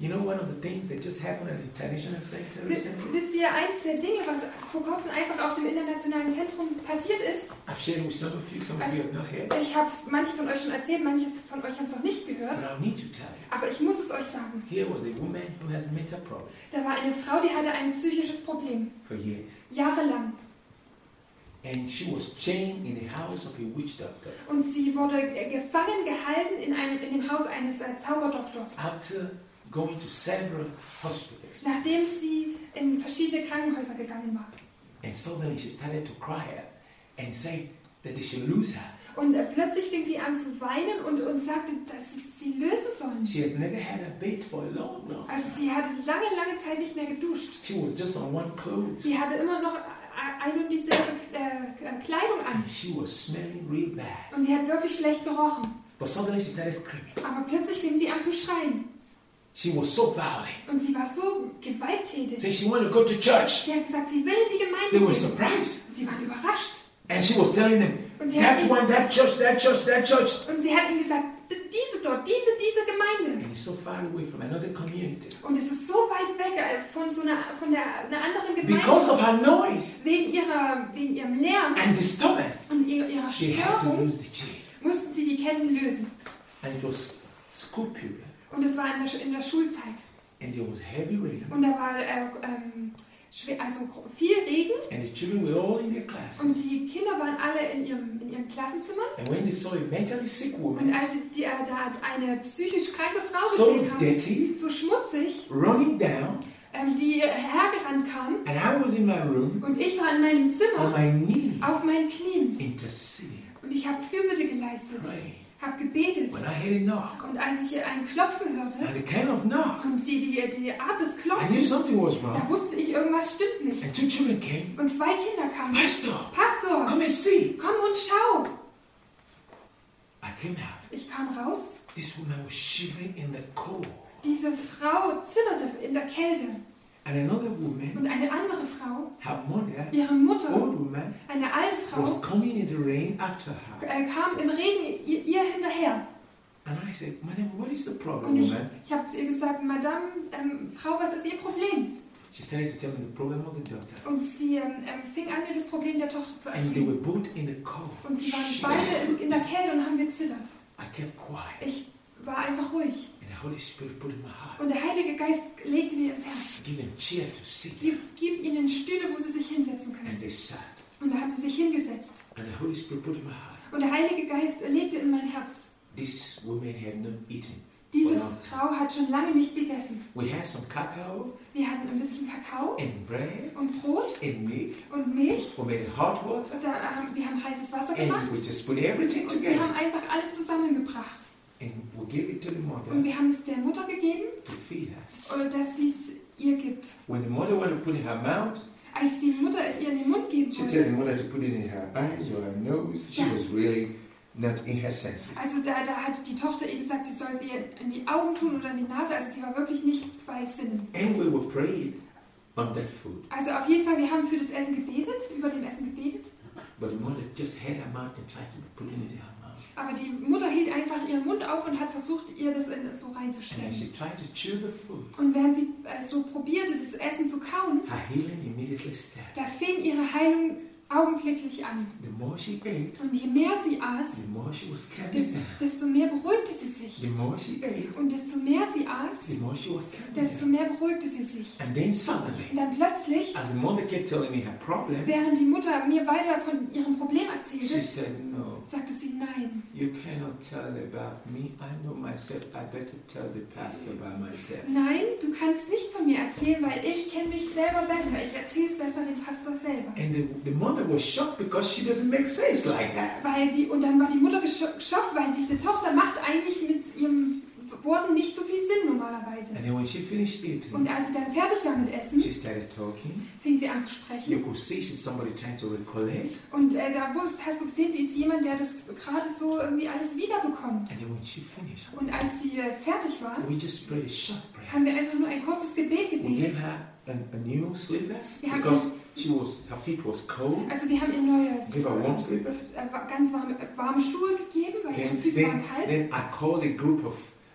You know one of the things that just happened at the International Center recently? Wisst ihr, eins der Dinge, was vor kurzem einfach auf dem Internationalen Zentrum passiert ist? I've shared with some of you have not heard. Ich habe es manche von euch schon erzählt, manche von euch haben es noch nicht gehört. But I need to tell you. Aber ich muss es euch sagen. Here was a woman who has mental problems Da war eine Frau, die hatte ein psychisches Problem. for years. Jahrelang. And she was chained in the house of a witch doctor. Und sie wurde gefangen gehalten in dem Haus eines Zauberdoktors. After going to several hospitals. Nachdem sie in verschiedene Krankenhäuser gegangen war. And suddenly she started to cry and say that they should lose her. Und plötzlich fing sie an zu weinen und sagte, dass sie lösen sollen. She has never had a bath for a long time. Also sie hatte lange Zeit nicht mehr geduscht. She was just on one clothes. Sie hatte immer noch ein und dieselbe Kleidung an. And she was smelling real bad. Und sie hat wirklich schlecht gerochen. But suddenly she started screaming. Aber plötzlich fing sie an zu schreien. She was so violent. Und sie war so gewalttätig. Said she wanted to go to church. Sie hat gesagt, sie will in die Gemeinde They were gehen. surprised. Sie waren überrascht. And she was telling them, Und sie that hat one, that church, that church, that church. Und sie hat ihnen gesagt, diese dort, diese Gemeinde. And it's so far away from another community. Und es ist so weit weg von einer anderen Gemeinde. Because of her noise Wegen ihrem Lärm and disturbance, und ihrer they had to Störung lose the chain. mussten sie die Ketten lösen. And it was school period. Und es war in der Schulzeit. And there was heavy rain. Und da war viel Regen. And the children were all in their class. Und die Kinder waren alle in ihren Klassenzimmern. And when they saw a mentally sick Und woman, als sie da eine psychisch kranke Frau so gesehen haben, dirty, so schmutzig, running down, die hergerannt kam, and I was in my room und ich war in meinem on Zimmer my knees, auf meinen Knien. interceding, Und ich habe Fürbitte geleistet, praying. habe gebetet. When I heard a knock, Und als ich ein Klopfen hörte, and the kind of knock, und die Art des I knew Klopfens, something was da wrong. wusste ich, irgendwas stimmt nicht. And two children came. Und 2 Kinder kamen. Pastor, Pastor, come and see. komm und schau. I came out. Ich kam raus. This woman was shivering in the cold. Diese Frau zitterte in der Kälte. And another woman, Und eine andere Frau, her mother, ihre Mutter, old woman, eine alte Frau, was coming in the rain after her. kam im Regen ihr hinterher. And I said, Madam, what is the problem, Und ich woman? habe zu ihr gesagt, Madame, Frau, was ist Ihr Problem? She started to tell me the problem of the daughter. Und sie fing an, mir das Problem der Tochter zu And they were erzählen. both in the cold. Und sie waren beide in der Kälte und haben gezittert. I kept quiet. Ich war einfach ruhig. And the Holy Spirit put in my heart. Und der Heilige Geist legte mir ins Herz. Give them chair to sit. Gib ihnen Stühle, wo sie sich hinsetzen können. And they sat. Und da haben sie sich hingesetzt. And the Holy Spirit put in my heart. Und der Heilige Geist legte in mein Herz. This woman had not eaten. Diese Wow. Frau hat schon lange nicht gegessen. We had some cacao Wir hatten ein bisschen Kakao and bread und Brot and milk. und Milch. We made hot water. Wir haben heißes Wasser gemacht. And we just put everything Und wir haben together. einfach alles zusammengebracht. And we gave it to the Und mother wir haben es der Mutter gegeben, to feed her. dass sie es ihr gibt. When the mother wanted to put it in her mouth, Als die Mutter es ihr in den Mund geben she told wollte, the mother to put it in her eyes or her nose. She was really not in her senses. also da hat die Tochter ihr gesagt, sie soll es ihr in die Augen tun oder in die Nase. Also sie war wirklich nicht bei Sinnen. And we were praying on that food. Also auf jeden Fall, wir haben für das Essen gebetet, über dem Essen gebetet. But the mother just had her mouth and tried to put it into her mouth. Aber die Mutter hielt einfach ihren Mund auf und hat versucht, ihr das so And as reinzustellen. she tried to chew the food, Und während sie so probierte, das Essen zu kauen, her healing immediately started. da fing ihre Heilung augenblicklich an. The more she ate, Und je mehr sie aß, the more she was calming down. desto mehr beruhigte sie The sich. more she ate, Und desto mehr sie aß, the more she was calming desto down. mehr beruhigte sie sich. And then suddenly, Und dann plötzlich, as the mother kept telling me her problem, während die Mutter mir weiter von ihrem Problem she erzählte, said, no, sagte sie, nein, you cannot tell about me. I know myself. I better tell the pastor about myself. nein, du kannst nicht von mir erzählen, weil ich kenne mich selber besser. Ich erzähle es besser dem Pastor selber. And the mother was shocked because she doesn't make sense like that. Und dann war die Mutter geschockt, weil diese Tochter macht eigentlich mit ihren Worten nicht so viel Sinn normalerweise. And then when she finished eating, Und als sie dann fertig war mit Essen, she started talking. fing sie an zu You sprechen. could see she's somebody trying to recollect. Und hast du gesehen, sie ist jemand, der das gerade so irgendwie alles wiederbekommt. And then when she finished, Und als sie fertig war, we just prayed a short prayer. haben wir einfach nur ein kurzes Gebet We gave gebetet. her a new slippers Wir haben because her feet was cold. Also wir haben ihr neue, Give her warm slippers. ganz warme Schuhe gegeben, weil ihre Füße waren kalt. Then I called a group of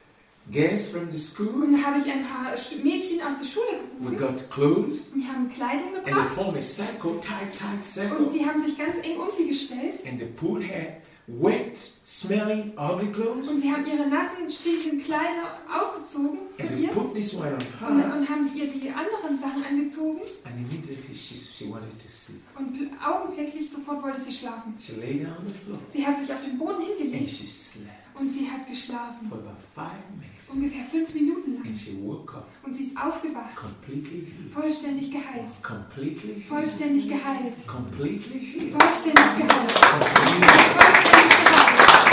girls from the school. Und dann habe ich ein paar Mädchen aus der Schule We gerufen. got clothes. Die haben Kleidung And they gebracht. form a circle, tight Und circle. sie haben sich ganz eng um sie gestellt. And they put her wet, smelling, ugly clothes. Und sie haben ihre nassen, stinkigen Kleider ausgezogen And für they ihr. put this one on Und her. haben ihr die anderen Sachen angezogen. And immediately she wanted to sleep. Und augenblicklich sofort wollte sie schlafen. She lay down on the floor. Sie hat sich auf den Boden And hingelegt she slept und sie hat geschlafen. for about 5 minutes. Ungefähr 5 Minuten lang. And she woke up Und sie ist aufgewacht. completely healed. Vollständig geheilt. Completely healed. Vollständig geheilt. Completely healed. Vollständig geheilt. Completely. Vollständig geheilt.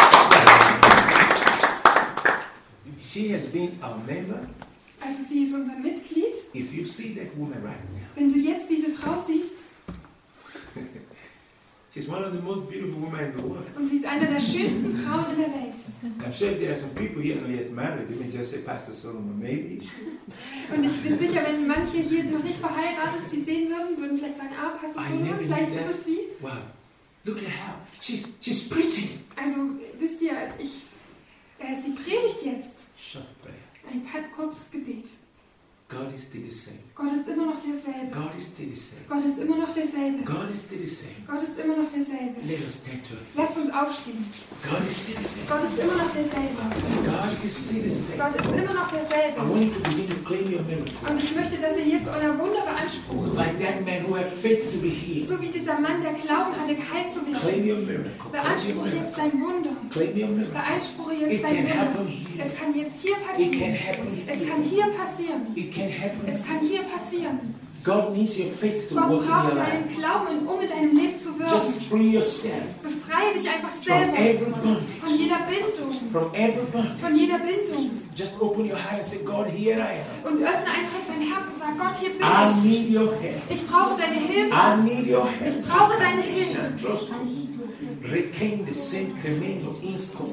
She has been our member. Also sie ist unser Mitglied. If you see that woman right now, Wenn du jetzt diese Frau siehst, she's one of the most beautiful women in the world. und sie ist eine der schönsten Frauen in der Welt. I'm sure if there are some people here not yet married, they may just say, Pastor Solomon, maybe. Und ich bin sicher, wenn manche hier noch nicht verheiratet sie sehen würden, würden vielleicht sagen, ah, Pastor I Solomon, never vielleicht knew ist that. es sie. Wow. Look at how she's preaching. Also, wisst ihr, sie predigt jetzt. Short prayer. Ein kurzes Gebet. God is still the same. Gott ist immer noch derselbe. God is still the same. Gott ist immer noch derselbe. God is still the same. Gott ist immer noch derselbe. Let us stand to our feet. Lasst uns aufstehen. God is still the same. Gott ist immer noch derselbe. God is still the same. Gott ist immer noch I derselbe. want you to begin to claim your miracle. Und ich möchte, dass ihr jetzt euer Wunder beansprucht. Like that man who had faith to be healed. So wie dieser Mann, der Glauben hatte, geheilt zu werden. Claim your miracle. Claim your Beanspruche jetzt miracle. dein Wunder. Claim your miracle. Beanspruche It jetzt dein can happen Wunder. here. Es kann jetzt hier It can passieren. happen. Es kann hier passieren. It can happen. Es kann hier passieren. God needs your faith to Gott work in braucht your deinen life. Glauben, um in deinem Leben zu wirken. Just free yourself Befreie dich einfach from selber every von bondage. jeder Bindung. From every bondage. Von jeder Bindung. Just open your heart and say, God, here I am. Und öffne einfach dein Herz und sag, Gott, hier bin I ich. need your help. Ich brauche deine Hilfe. I need your help. Ich brauche deine Hilfe. Trust me. Retain the same tremendo insco.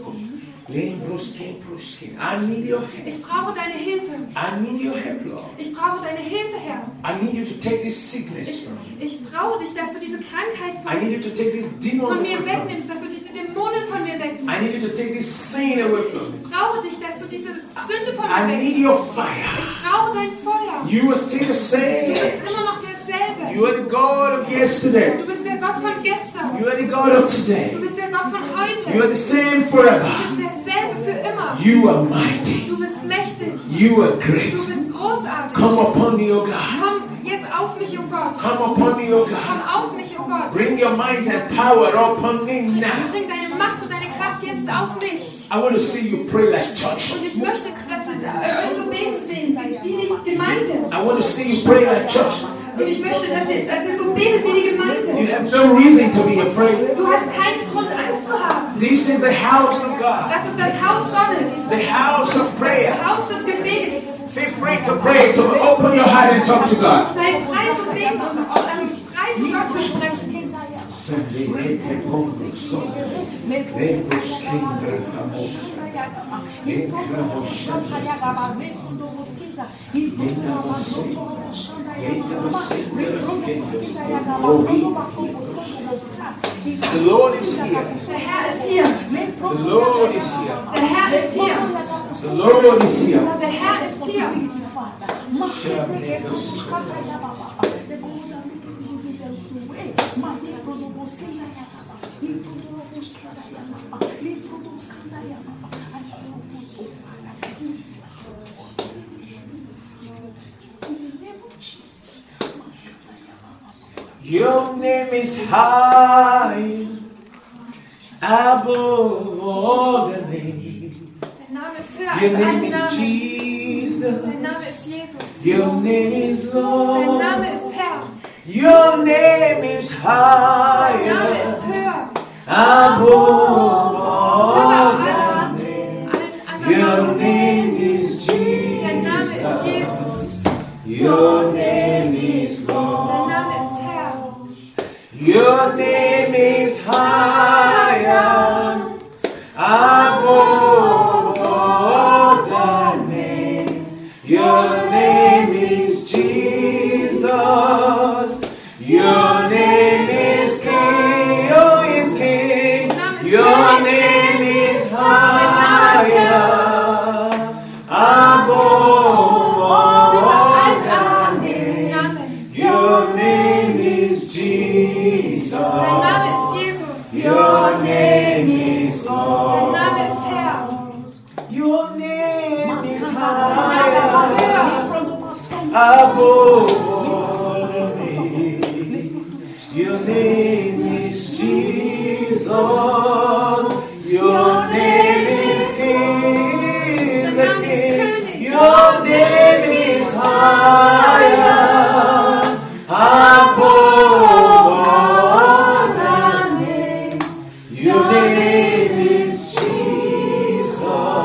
I need your help. Ich brauche deine Hilfe. I need your help, Lord. Ich brauche deine Hilfe, Herr. I need you to take this sickness from me. Ich brauche dich, dass du diese Krankheit I need you to take these demons von mir away from me. wegnimmst, dass du diese Dämonen von mir I need you wegnimmst. to take this sin away from me. Ich brauche dich, dass du diese Sünde von I mir need your wegnimmst. fire. Ich brauche dein Feuer. You are still the Du same. bist immer noch derselbe. You are the God of yesterday. Du bist der Gott von gestern. You are the God of Du today. bist der Gott von heute. You are the same Du forever. bist derselbe für immer. You are mighty. Du bist mächtig. You are Du great. bist großartig. Come upon me, O God. Komm jetzt auf mich, oh Gott. Come upon me, O Komm God. auf mich, oh Gott. Bring your might and power upon me now. Bring deine Macht und deine Kraft jetzt auf mich. I want to see you pray like church. Und ich möchte, dass ihr euch so beten sehen, wie die Gemeinde. I want to see you pray like church. Und ich möchte, dass ihr so betet wie die You Gemeinde. have no reason to be afraid. Du hast keinen Grund, Angst zu haben. This is the house of God. Das ist das Haus Gottes. The house of prayer. Das Haus des Gebets. Feel free to pray, to open your heart and talk to God. Sei frei zu beten und frei zu Gott zu sprechen. The Lord is here. Der Herr ist hier. The Lord is here. Der Herr ist hier. The Lord is here. Der Herr ist hier. Your name is high above all the names. Der Name ist höher Your als alle name is Namen. Jesus. Dein Name ist Jesus. Your name is Dein Lord. Name ist Herr. Your name is Dein Name higher ist höher. above all Allen the anderen Your Namen. name is Dein Name ist Jesus. Jesus. Your name is Lord. Dein Name ist Herr. Your name is higher above all the names. Your name is Jesus. Your name is King. Oh, is King. Your name is higher Dein Name ist Jesus. Your name is Dein Lord. Name ist Herr. Your name is Dein Name ist higher höher. above all names. Your name is Jesus. Your name is King. Dein Name ist König. Your name is higher above all names. Your name is Jesus.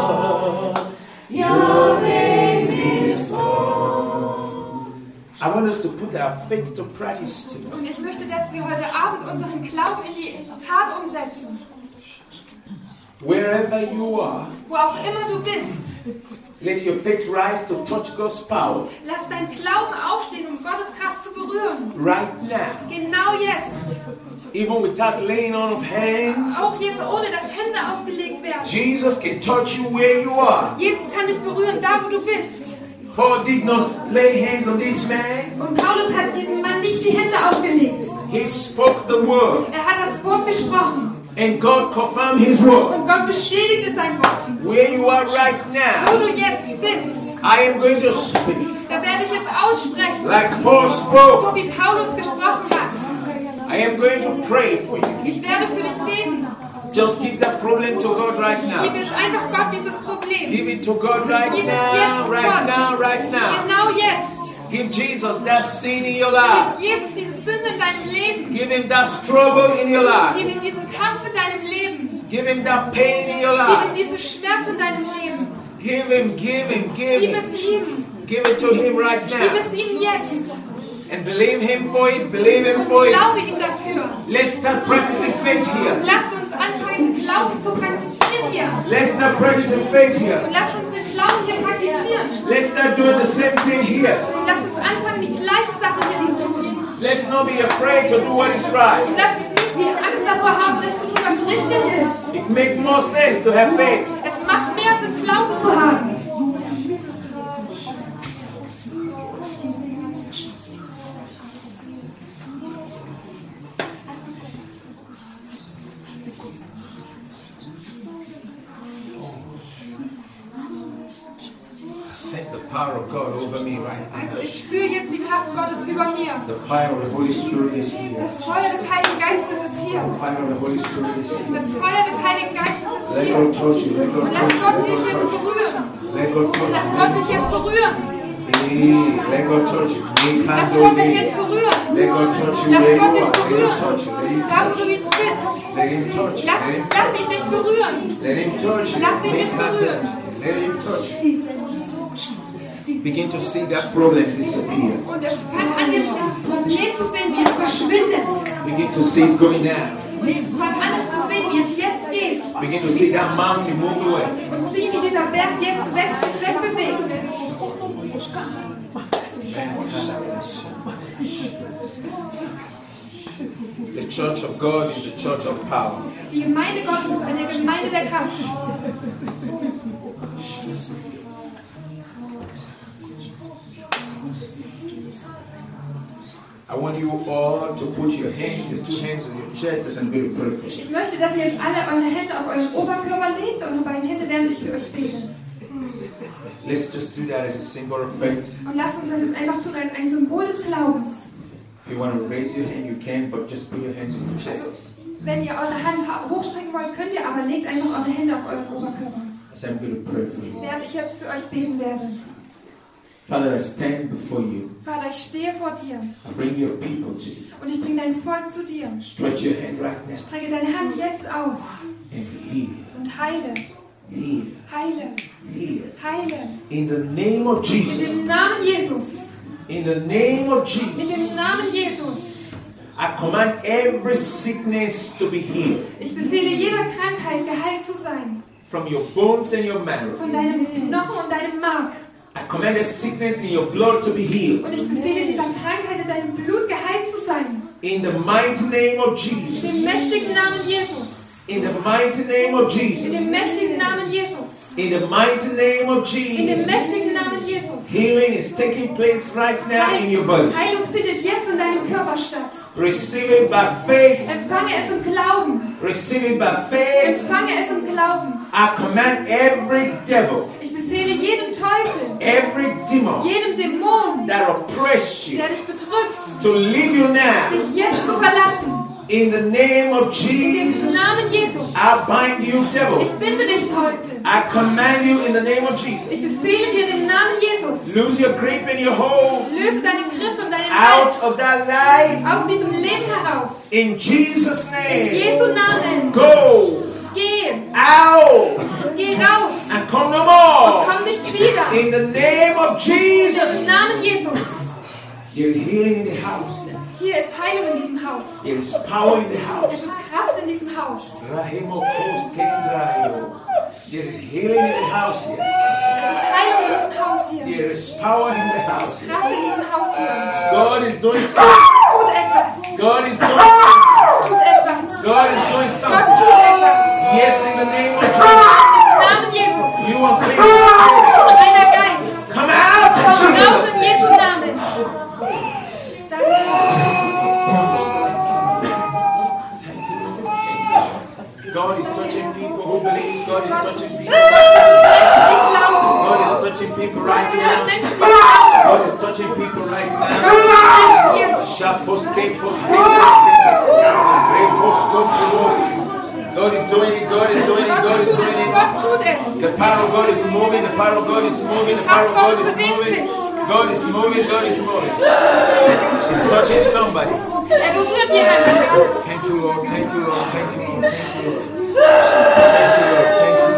Your name is Lord. I want us to put our faith to practice today. Und ich möchte, dass wir heute Abend unseren Glauben in die Tat umsetzen. Wherever you are, Wo auch immer du bist, let your faith rise to touch God's power lass dein Glauben aufstehen, um Gottes Kraft zu berühren. right now. Genau jetzt. Even without laying on of hands, Auch jetzt, ohne dass Hände aufgelegt werden. Jesus can touch you where you are. Jesus kann dich berühren, da wo du bist. Paul did not lay hands on this man. Und Paulus hat diesem Mann nicht die Hände aufgelegt. He spoke the word, Er hat das Wort gesprochen. and God confirmed his word. Und Gott bestätigte sein Wort. Where you are right Wo now, du jetzt bist, I am going to speak da werde ich jetzt aussprechen. like Paul spoke. So wie Paulus gesprochen hat. I am going to pray for you. Ich werde für dich beten. Just give that problem to God right Gib now. es einfach Gott dieses Problem. Give it to God right Gib es now, jetzt right Gott. now, right now. Genau jetzt. Give Jesus that sin in your life. Gib Jesus diese Sünde in deinem Leben. Give him that struggle in your life. Gib ihm diesen Kampf in deinem Leben. Give him that pain in your Gib ihm life. diesen Schmerz in deinem Leben. Give him, give him, give Gib him. es ihm. Give it to him right Gib now. es ihm jetzt. And believe him for it, believe him Und for it. glaube ihm dafür. Let's start practicing faith here. Lasst uns anfangen, Glauben zu praktizieren hier. Let's start practicing faith here. Und lasst uns den Glauben hier praktizieren. Let's start doing the same thing here. Und lasst uns anfangen, die gleiche Sache hier zu tun. Let's not be afraid to do what is right. Und lasst uns nicht die Angst davor haben, das zu tun, was richtig ist. It makes more sense to have faith. Es macht mehr Sinn, Glauben zu haben. Sense the power of God over me right now. Also ich spüre jetzt die Kraft Gottes über mir. The fire of the Holy Spirit is here. Das Feuer des Heiligen Geistes ist hier. The fire of the Holy Spirit is here. Das Feuer des Heiligen Geistes ist Let hier. God touch you. Let God Und lass Gott touch dich you. jetzt berühren. Let God touch Lass you. Gott dich jetzt berühren. Let God touch you. Lass Gott dich jetzt berühren. Let God touch you. Lass Let Gott dich God berühren. touch you. Da wo du jetzt bist. Let him touch you. Lass ihn dich berühren. Let him touch you. Lass ihn dich berühren. Let him touch you. Begin to see that problem disappear. Und fang an jetzt das Problem zu sehen, wie es verschwindet. Begin to see it going out. Fang an es zu sehen, wie es jetzt geht. Begin to see that mountain move away. Und sieh, wie dieser Berg jetzt sich wegbewegt. The church of God is the church of power. Die Gemeinde Gottes ist eine Gemeinde der Kraft. I want you all to put your hands, your two hands on your chest as I'm going to pray for you. Ich möchte, dass ihr jetzt alle eure Hände auf euren Oberkörper legt und eure beiden Hände, während ich für euch bete. Let's just do that as a symbol of faith. Und lasst uns das jetzt einfach tun als ein Symbol des Glaubens. If you want to raise your hand, you can, but just put your hands on your chest. Also, wenn ihr eure Hand hochstrecken wollt, könnt ihr, aber legt einfach eure Hände auf euren Oberkörper. As I'm going to pray for you. Während ich jetzt für euch beten werde. Father, I stand before you. Vater, ich stehe vor dir I bring your people to you. und ich bringe dein Volk zu dir. Stretch your hand right now Strecke deine Hand jetzt aus and heal. und heile, Heal. heile, Heal. heile. In the name of In Jesus. dem Namen Jesus. In the name of In Jesus. dem Namen Jesus. I command every sickness to be healed. Ich befehle jeder Krankheit, geheilt zu sein. From your bones and your marrow. Von deinem Knochen und deinem Mark. I command the sickness in your blood to be healed. Und ich befehle dieser Krankheit in deinem Blut geheilt zu sein. In the mighty name of In dem Jesus. mächtigen Namen Jesus. In the mighty name of In Jesus. dem mächtigen Namen Jesus. In the mighty name of In dem Jesus. mächtigen Namen Jesus. Healing is taking place right now in your body. Heilung findet jetzt in deinem Körper statt. Receive it by faith. Empfange es im Glauben. Receive it by faith. Empfange es im Glauben. I command every devil, Ich befehle jedem Teufel, every demon jedem Dämon, that oppress you, der dich bedrückt, to leave you now. dich jetzt zu verlassen. In the name of In dem Jesus, Namen Jesus. I bind you, devil. Ich binde dich, Teufel. I command you in the name of Jesus. Ich befehle dir in dem Namen Jesus. Lose your grip and your hold Löse deinen Griff und deinen out Halt of that life. aus diesem Leben heraus. In Jesus' In name, Jesu Namen. go Geh. out Geh raus. and come no more. Komm nicht wieder. In the name of Jesus. Im Namen Jesus. There is healing in the house. Hier ist Heilung in diesem Haus. There is power in the house. Es ist Kraft in diesem Haus. There is healing in the house here. Es ist Heilung in diesem Haus hier. There is power in the Es house. ist Kraft in diesem Haus hier. God is doing something. Tut etwas. God is doing something. Tut etwas. God is doing Gott something. tut etwas. Yes, in the name of Jesus. Im Namen Jesus. You unclean spirit, Reiner Geist. come out in Komm raus Jesus. in Jesu Namen. Danke. God is touching people who believe. God is touching people. Menschen, die glauben. God is touching people right Gott now. Menschen, die glauben. God is touching people right now. Gott Menschen jetzt. God is doing it. God is doing it. God is doing it. Gott tut es. The power of God is moving. The power of God is moving. The power of God is moving. God is moving. God is moving. He's touching somebody. Berührt jemanden. Thank you, Lord. Thank you, Lord. Thank you, Lord. Thank you, Lord. Thank you, Lord.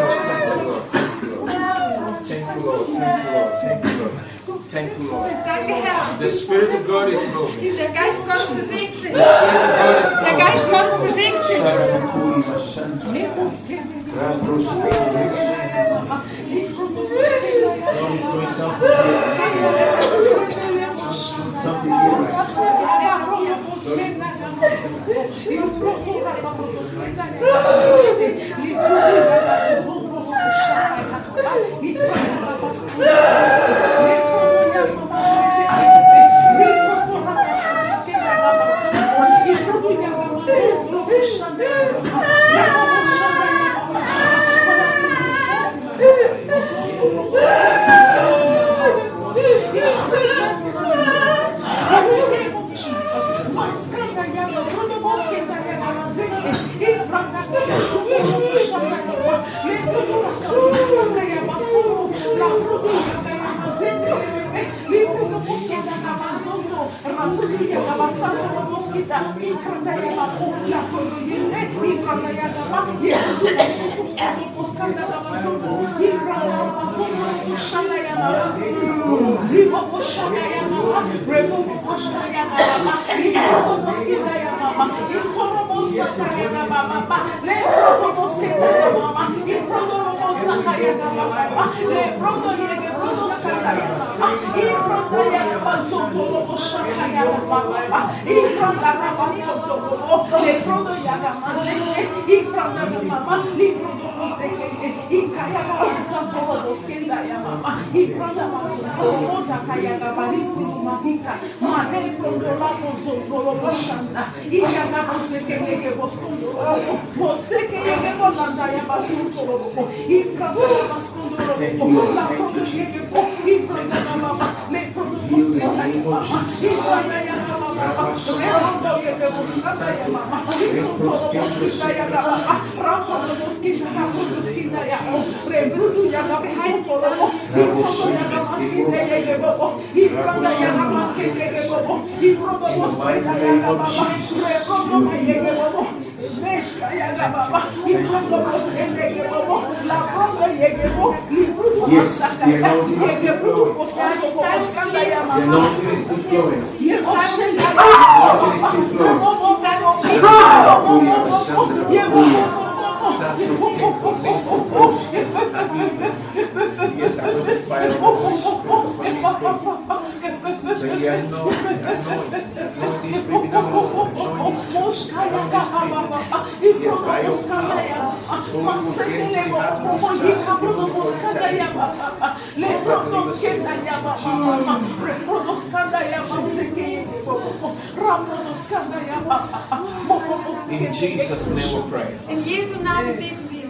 Thank you, Lord. Thank you, Lord. Thank you, Lord. Danke, Herr. The Spirit of God is moving. Der Geist Gottes bewegt sich. The Spirit of God is Der moving. Geist Gottes bewegt sich. Yes, the anointing is still flowing. The anointing is still flowing. The anointing is still flowing. Yes, I will fire so yeah, anointing is breathing out. Yes, by your power. Oh, we will get to the heart of this child. In Jesus' name we pray. In Jesu Namen beten wir.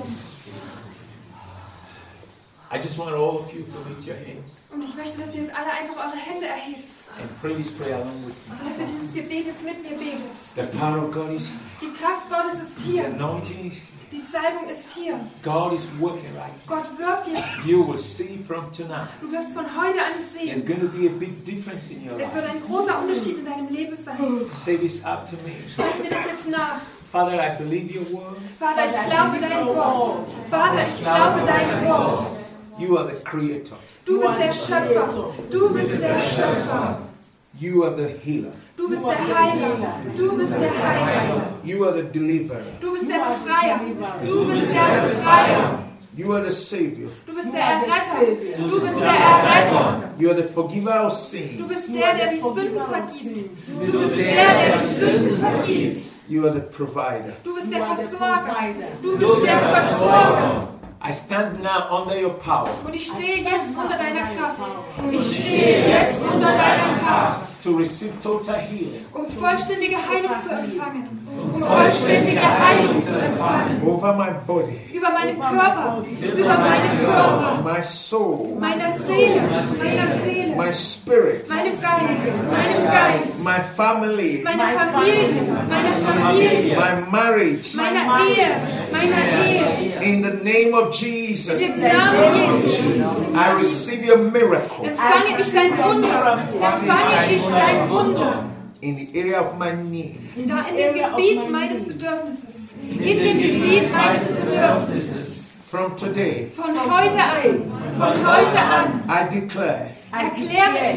I just want all of you to lift your hands Und ich möchte, dass ihr jetzt alle einfach eure Hände erhebt. and pray this prayer along with me. Und dass ihr dieses Gebet jetzt mit mir betet. The power of God is here. Die Kraft Gottes ist The hier. anointing is here. Die Salbung ist hier. God is working right now. Gott wirkt jetzt. You will see from tonight. Du wirst von heute an There's sehen. going to be a big difference in your Es wird life. ein großer Unterschied in deinem Leben sein. Say this after me. Sprech mir das jetzt nach. Father, I believe your word. Vater, ich glaube dein Wort. Vater, ich glaube dein Wort. You are the creator. Du bist der Schöpfer. Du bist der Schöpfer. You are the healer. Du bist der Heiler. Du bist der Heiler. You are the deliverer. Du bist der Befreier. Du bist der Befreier. You are the savior. Du bist der Erretter. Du bist der Erretter. You are the forgiver of Du sin. bist der die Sünden vergibt. Du bist der die Sünden vergibt. You are the provider. Du bist der Versorger. Du bist der Versorger. I stand now under your power Und ich stehe jetzt unter deiner Kraft. Ich stehe jetzt unter deiner Kraft, to receive total healing um vollständige Heilung zu empfangen. Um vollständige Heilung zu empfangen. over my body, Über meinen Körper. Über meinen Körper. my soul, Meiner Seele. Meiner Seele. my spirit, Meinem Geist. Meinem Geist. my family, Meiner Familie. Meiner Familie. my marriage. Meiner Ehe. Meiner Ehe. In the name of Jesus, Im Namen Jesus. I receive your miracle Empfange ich dein Wunder. Empfange ich dein Wunder. in the area of my need. Da in dem Gebiet meines Bedürfnisses. In dem Gebiet meines Bedürfnisses. From today, Von heute an. Von heute an. I declare Erkläre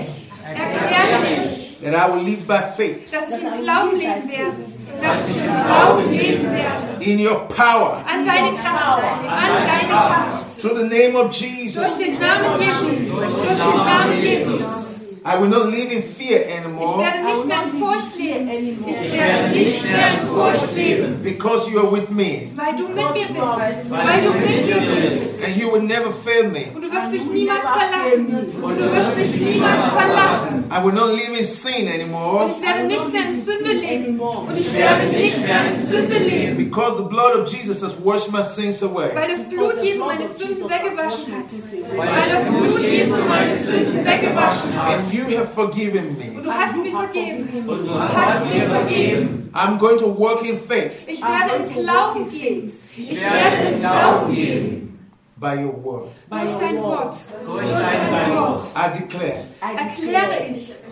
ich, that I will live by faith dass ich im Glauben leben werde. Dass ich im Glauben leben werde. in your power An deine Kraft. An deine Kraft. through the name of Durch Jesus. den Namen Jesus. Durch den Namen Jesus. I will not live in fear Ich anymore werde nicht mehr in Furcht leben. Ich werde nicht mehr in Furcht leben. because you are with me Weil du mit mir bist. Weil du mit mir bist. and you will never fail me. Und du wirst mich niemals verlassen. Und du wirst mich niemals verlassen. I will not live in sin Und anymore ich werde nicht mehr in Sünde leben. Und ich werde nicht mehr in Sünde leben. because the blood of Jesus has washed my sins away. Weil das Blut Jesu meine Sünden weggewaschen hat. Weil das Blut Jesu meine Sünden weggewaschen hat. And you have forgiven me. Und du hast mir vergeben. Und du hast mir vergeben. I'm going to walk in faith Ich werde im Glauben gehen. Ich werde im Glauben gehen. by your word. Durch dein Wort. Durch dein Wort. I declare Erkläre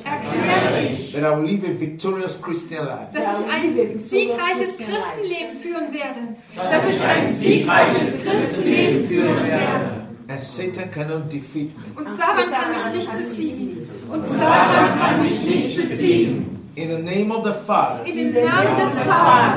ich, that I will live a victorious Christian life. dass ich ein siegreiches Christenleben führen werde. Dass ich ein siegreiches Christenleben führen werde. And Satan cannot defeat me. Und Satan kann mich nicht besiegen. Und Satan kann mich nicht besiegen. In the name of the Father, In dem Namen des Vaters.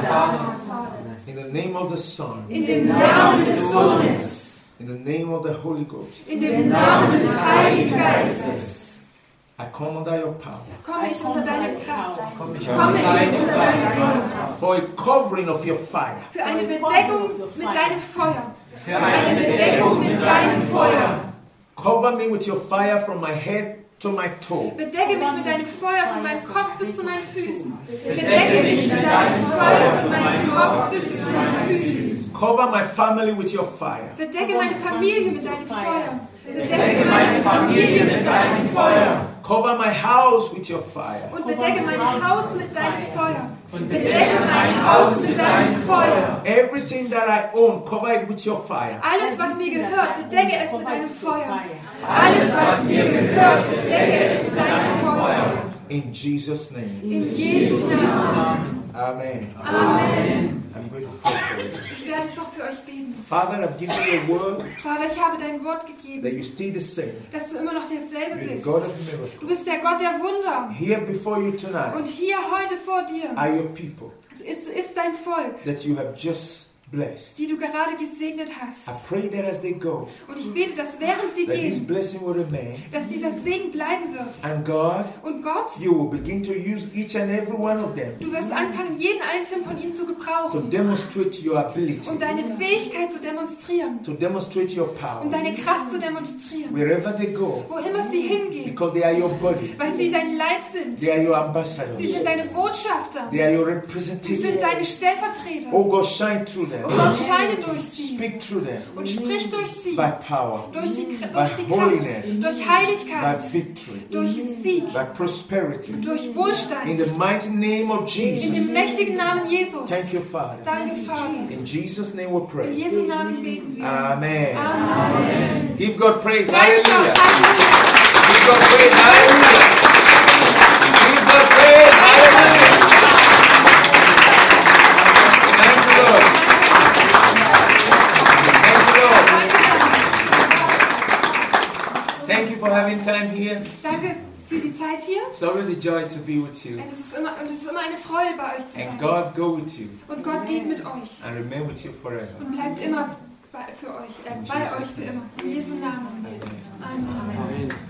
in the name of the Son, In dem Namen des Sohnes. in the name of the Holy Ghost, In dem Namen des Heiligen Geistes. I come under your power Komme ich unter deine Kraft. Komme ich unter deine Kraft. for a covering of your fire. Für eine Bedeckung mit deinem Feuer. Für eine Bedeckung mit deinem Feuer. Cover me with your fire from my head to my toe. Bedecke mich mit deinem Feuer von meinem Kopf bis zu meinen Füßen. Bedecke mich mit deinem Feuer von meinem Kopf bis zu meinen Füßen. Cover my family with your fire. Bedecke meine Familie mit deinem Feuer. Bedecke meine Familie mit deinem Feuer. Cover my house with your fire. Und bedecke mein Haus mit deinem Feuer. Bedecke mein Haus mit deinem Feuer. Everything that I own, cover it with your fire. Alles, was mir gehört, bedecke es mit deinem Feuer. Alles, was mir gehört, bedecke es mit deinem Feuer. In Jesus' name. In Jesu Namen. Amen. Amen. I'm going to pray for you. Ich werde jetzt auch für euch beten. Father, I've given you a word Vater, ich habe dein Wort that gegeben, you're still the same. dass du immer noch derselbe You're the bist. God of miracles. Du bist der Gott der Wunder. Here before you tonight Und hier heute vor dir are your people ist dein Volk, that you have just blessed. die du gerade gesegnet I hast. pray that as they go, Und ich bete, dass während sie that this gehen, blessing will remain. dass dieser Segen bleiben wird. And God, Und Gott, you will begin to use each and every one of them du wirst anfangen, jeden einzelnen von ihnen zu to gebrauchen, demonstrate your ability, um deine Fähigkeit zu demonstrieren, to demonstrate your um power, deine Kraft zu demonstrieren, wherever they go, wo immer sie hingehen, because they are your body, weil sie dein Leib sind. they are your Sie ambassadors, sind deine Botschafter. they are your Sie sind deine representatives. Stellvertreter. Oh God, shine through them, Und Gott, scheine durch sie speak through them und sprich durch sie, by power, durch die by Kraft, holiness, durch by Heiligkeit, victory, durch Sieg, by prosperity. durch In Wohlstand. the mighty name of In Jesus. dem mächtigen Namen Jesus. Thank you, Father. Danke, Vater. In Jesus' name we In pray. Jesu Namen beten wir. Amen. Amen. Give God praise. Preis Gott. Hallelujah. Halleluja. Give God praise. Hallelujah. Give God praise. Hallelujah. Thank you, Lord. Thank you, Lord. Thank you for having time here. Danke für die Zeit hier. It's always a joy to be with you. Und es ist immer eine Freude, bei euch zu And sein. God go with you Und Gott geht mit euch and remain with you forever. und bleibt immer bei euch für immer. In Jesu Namen. Amen.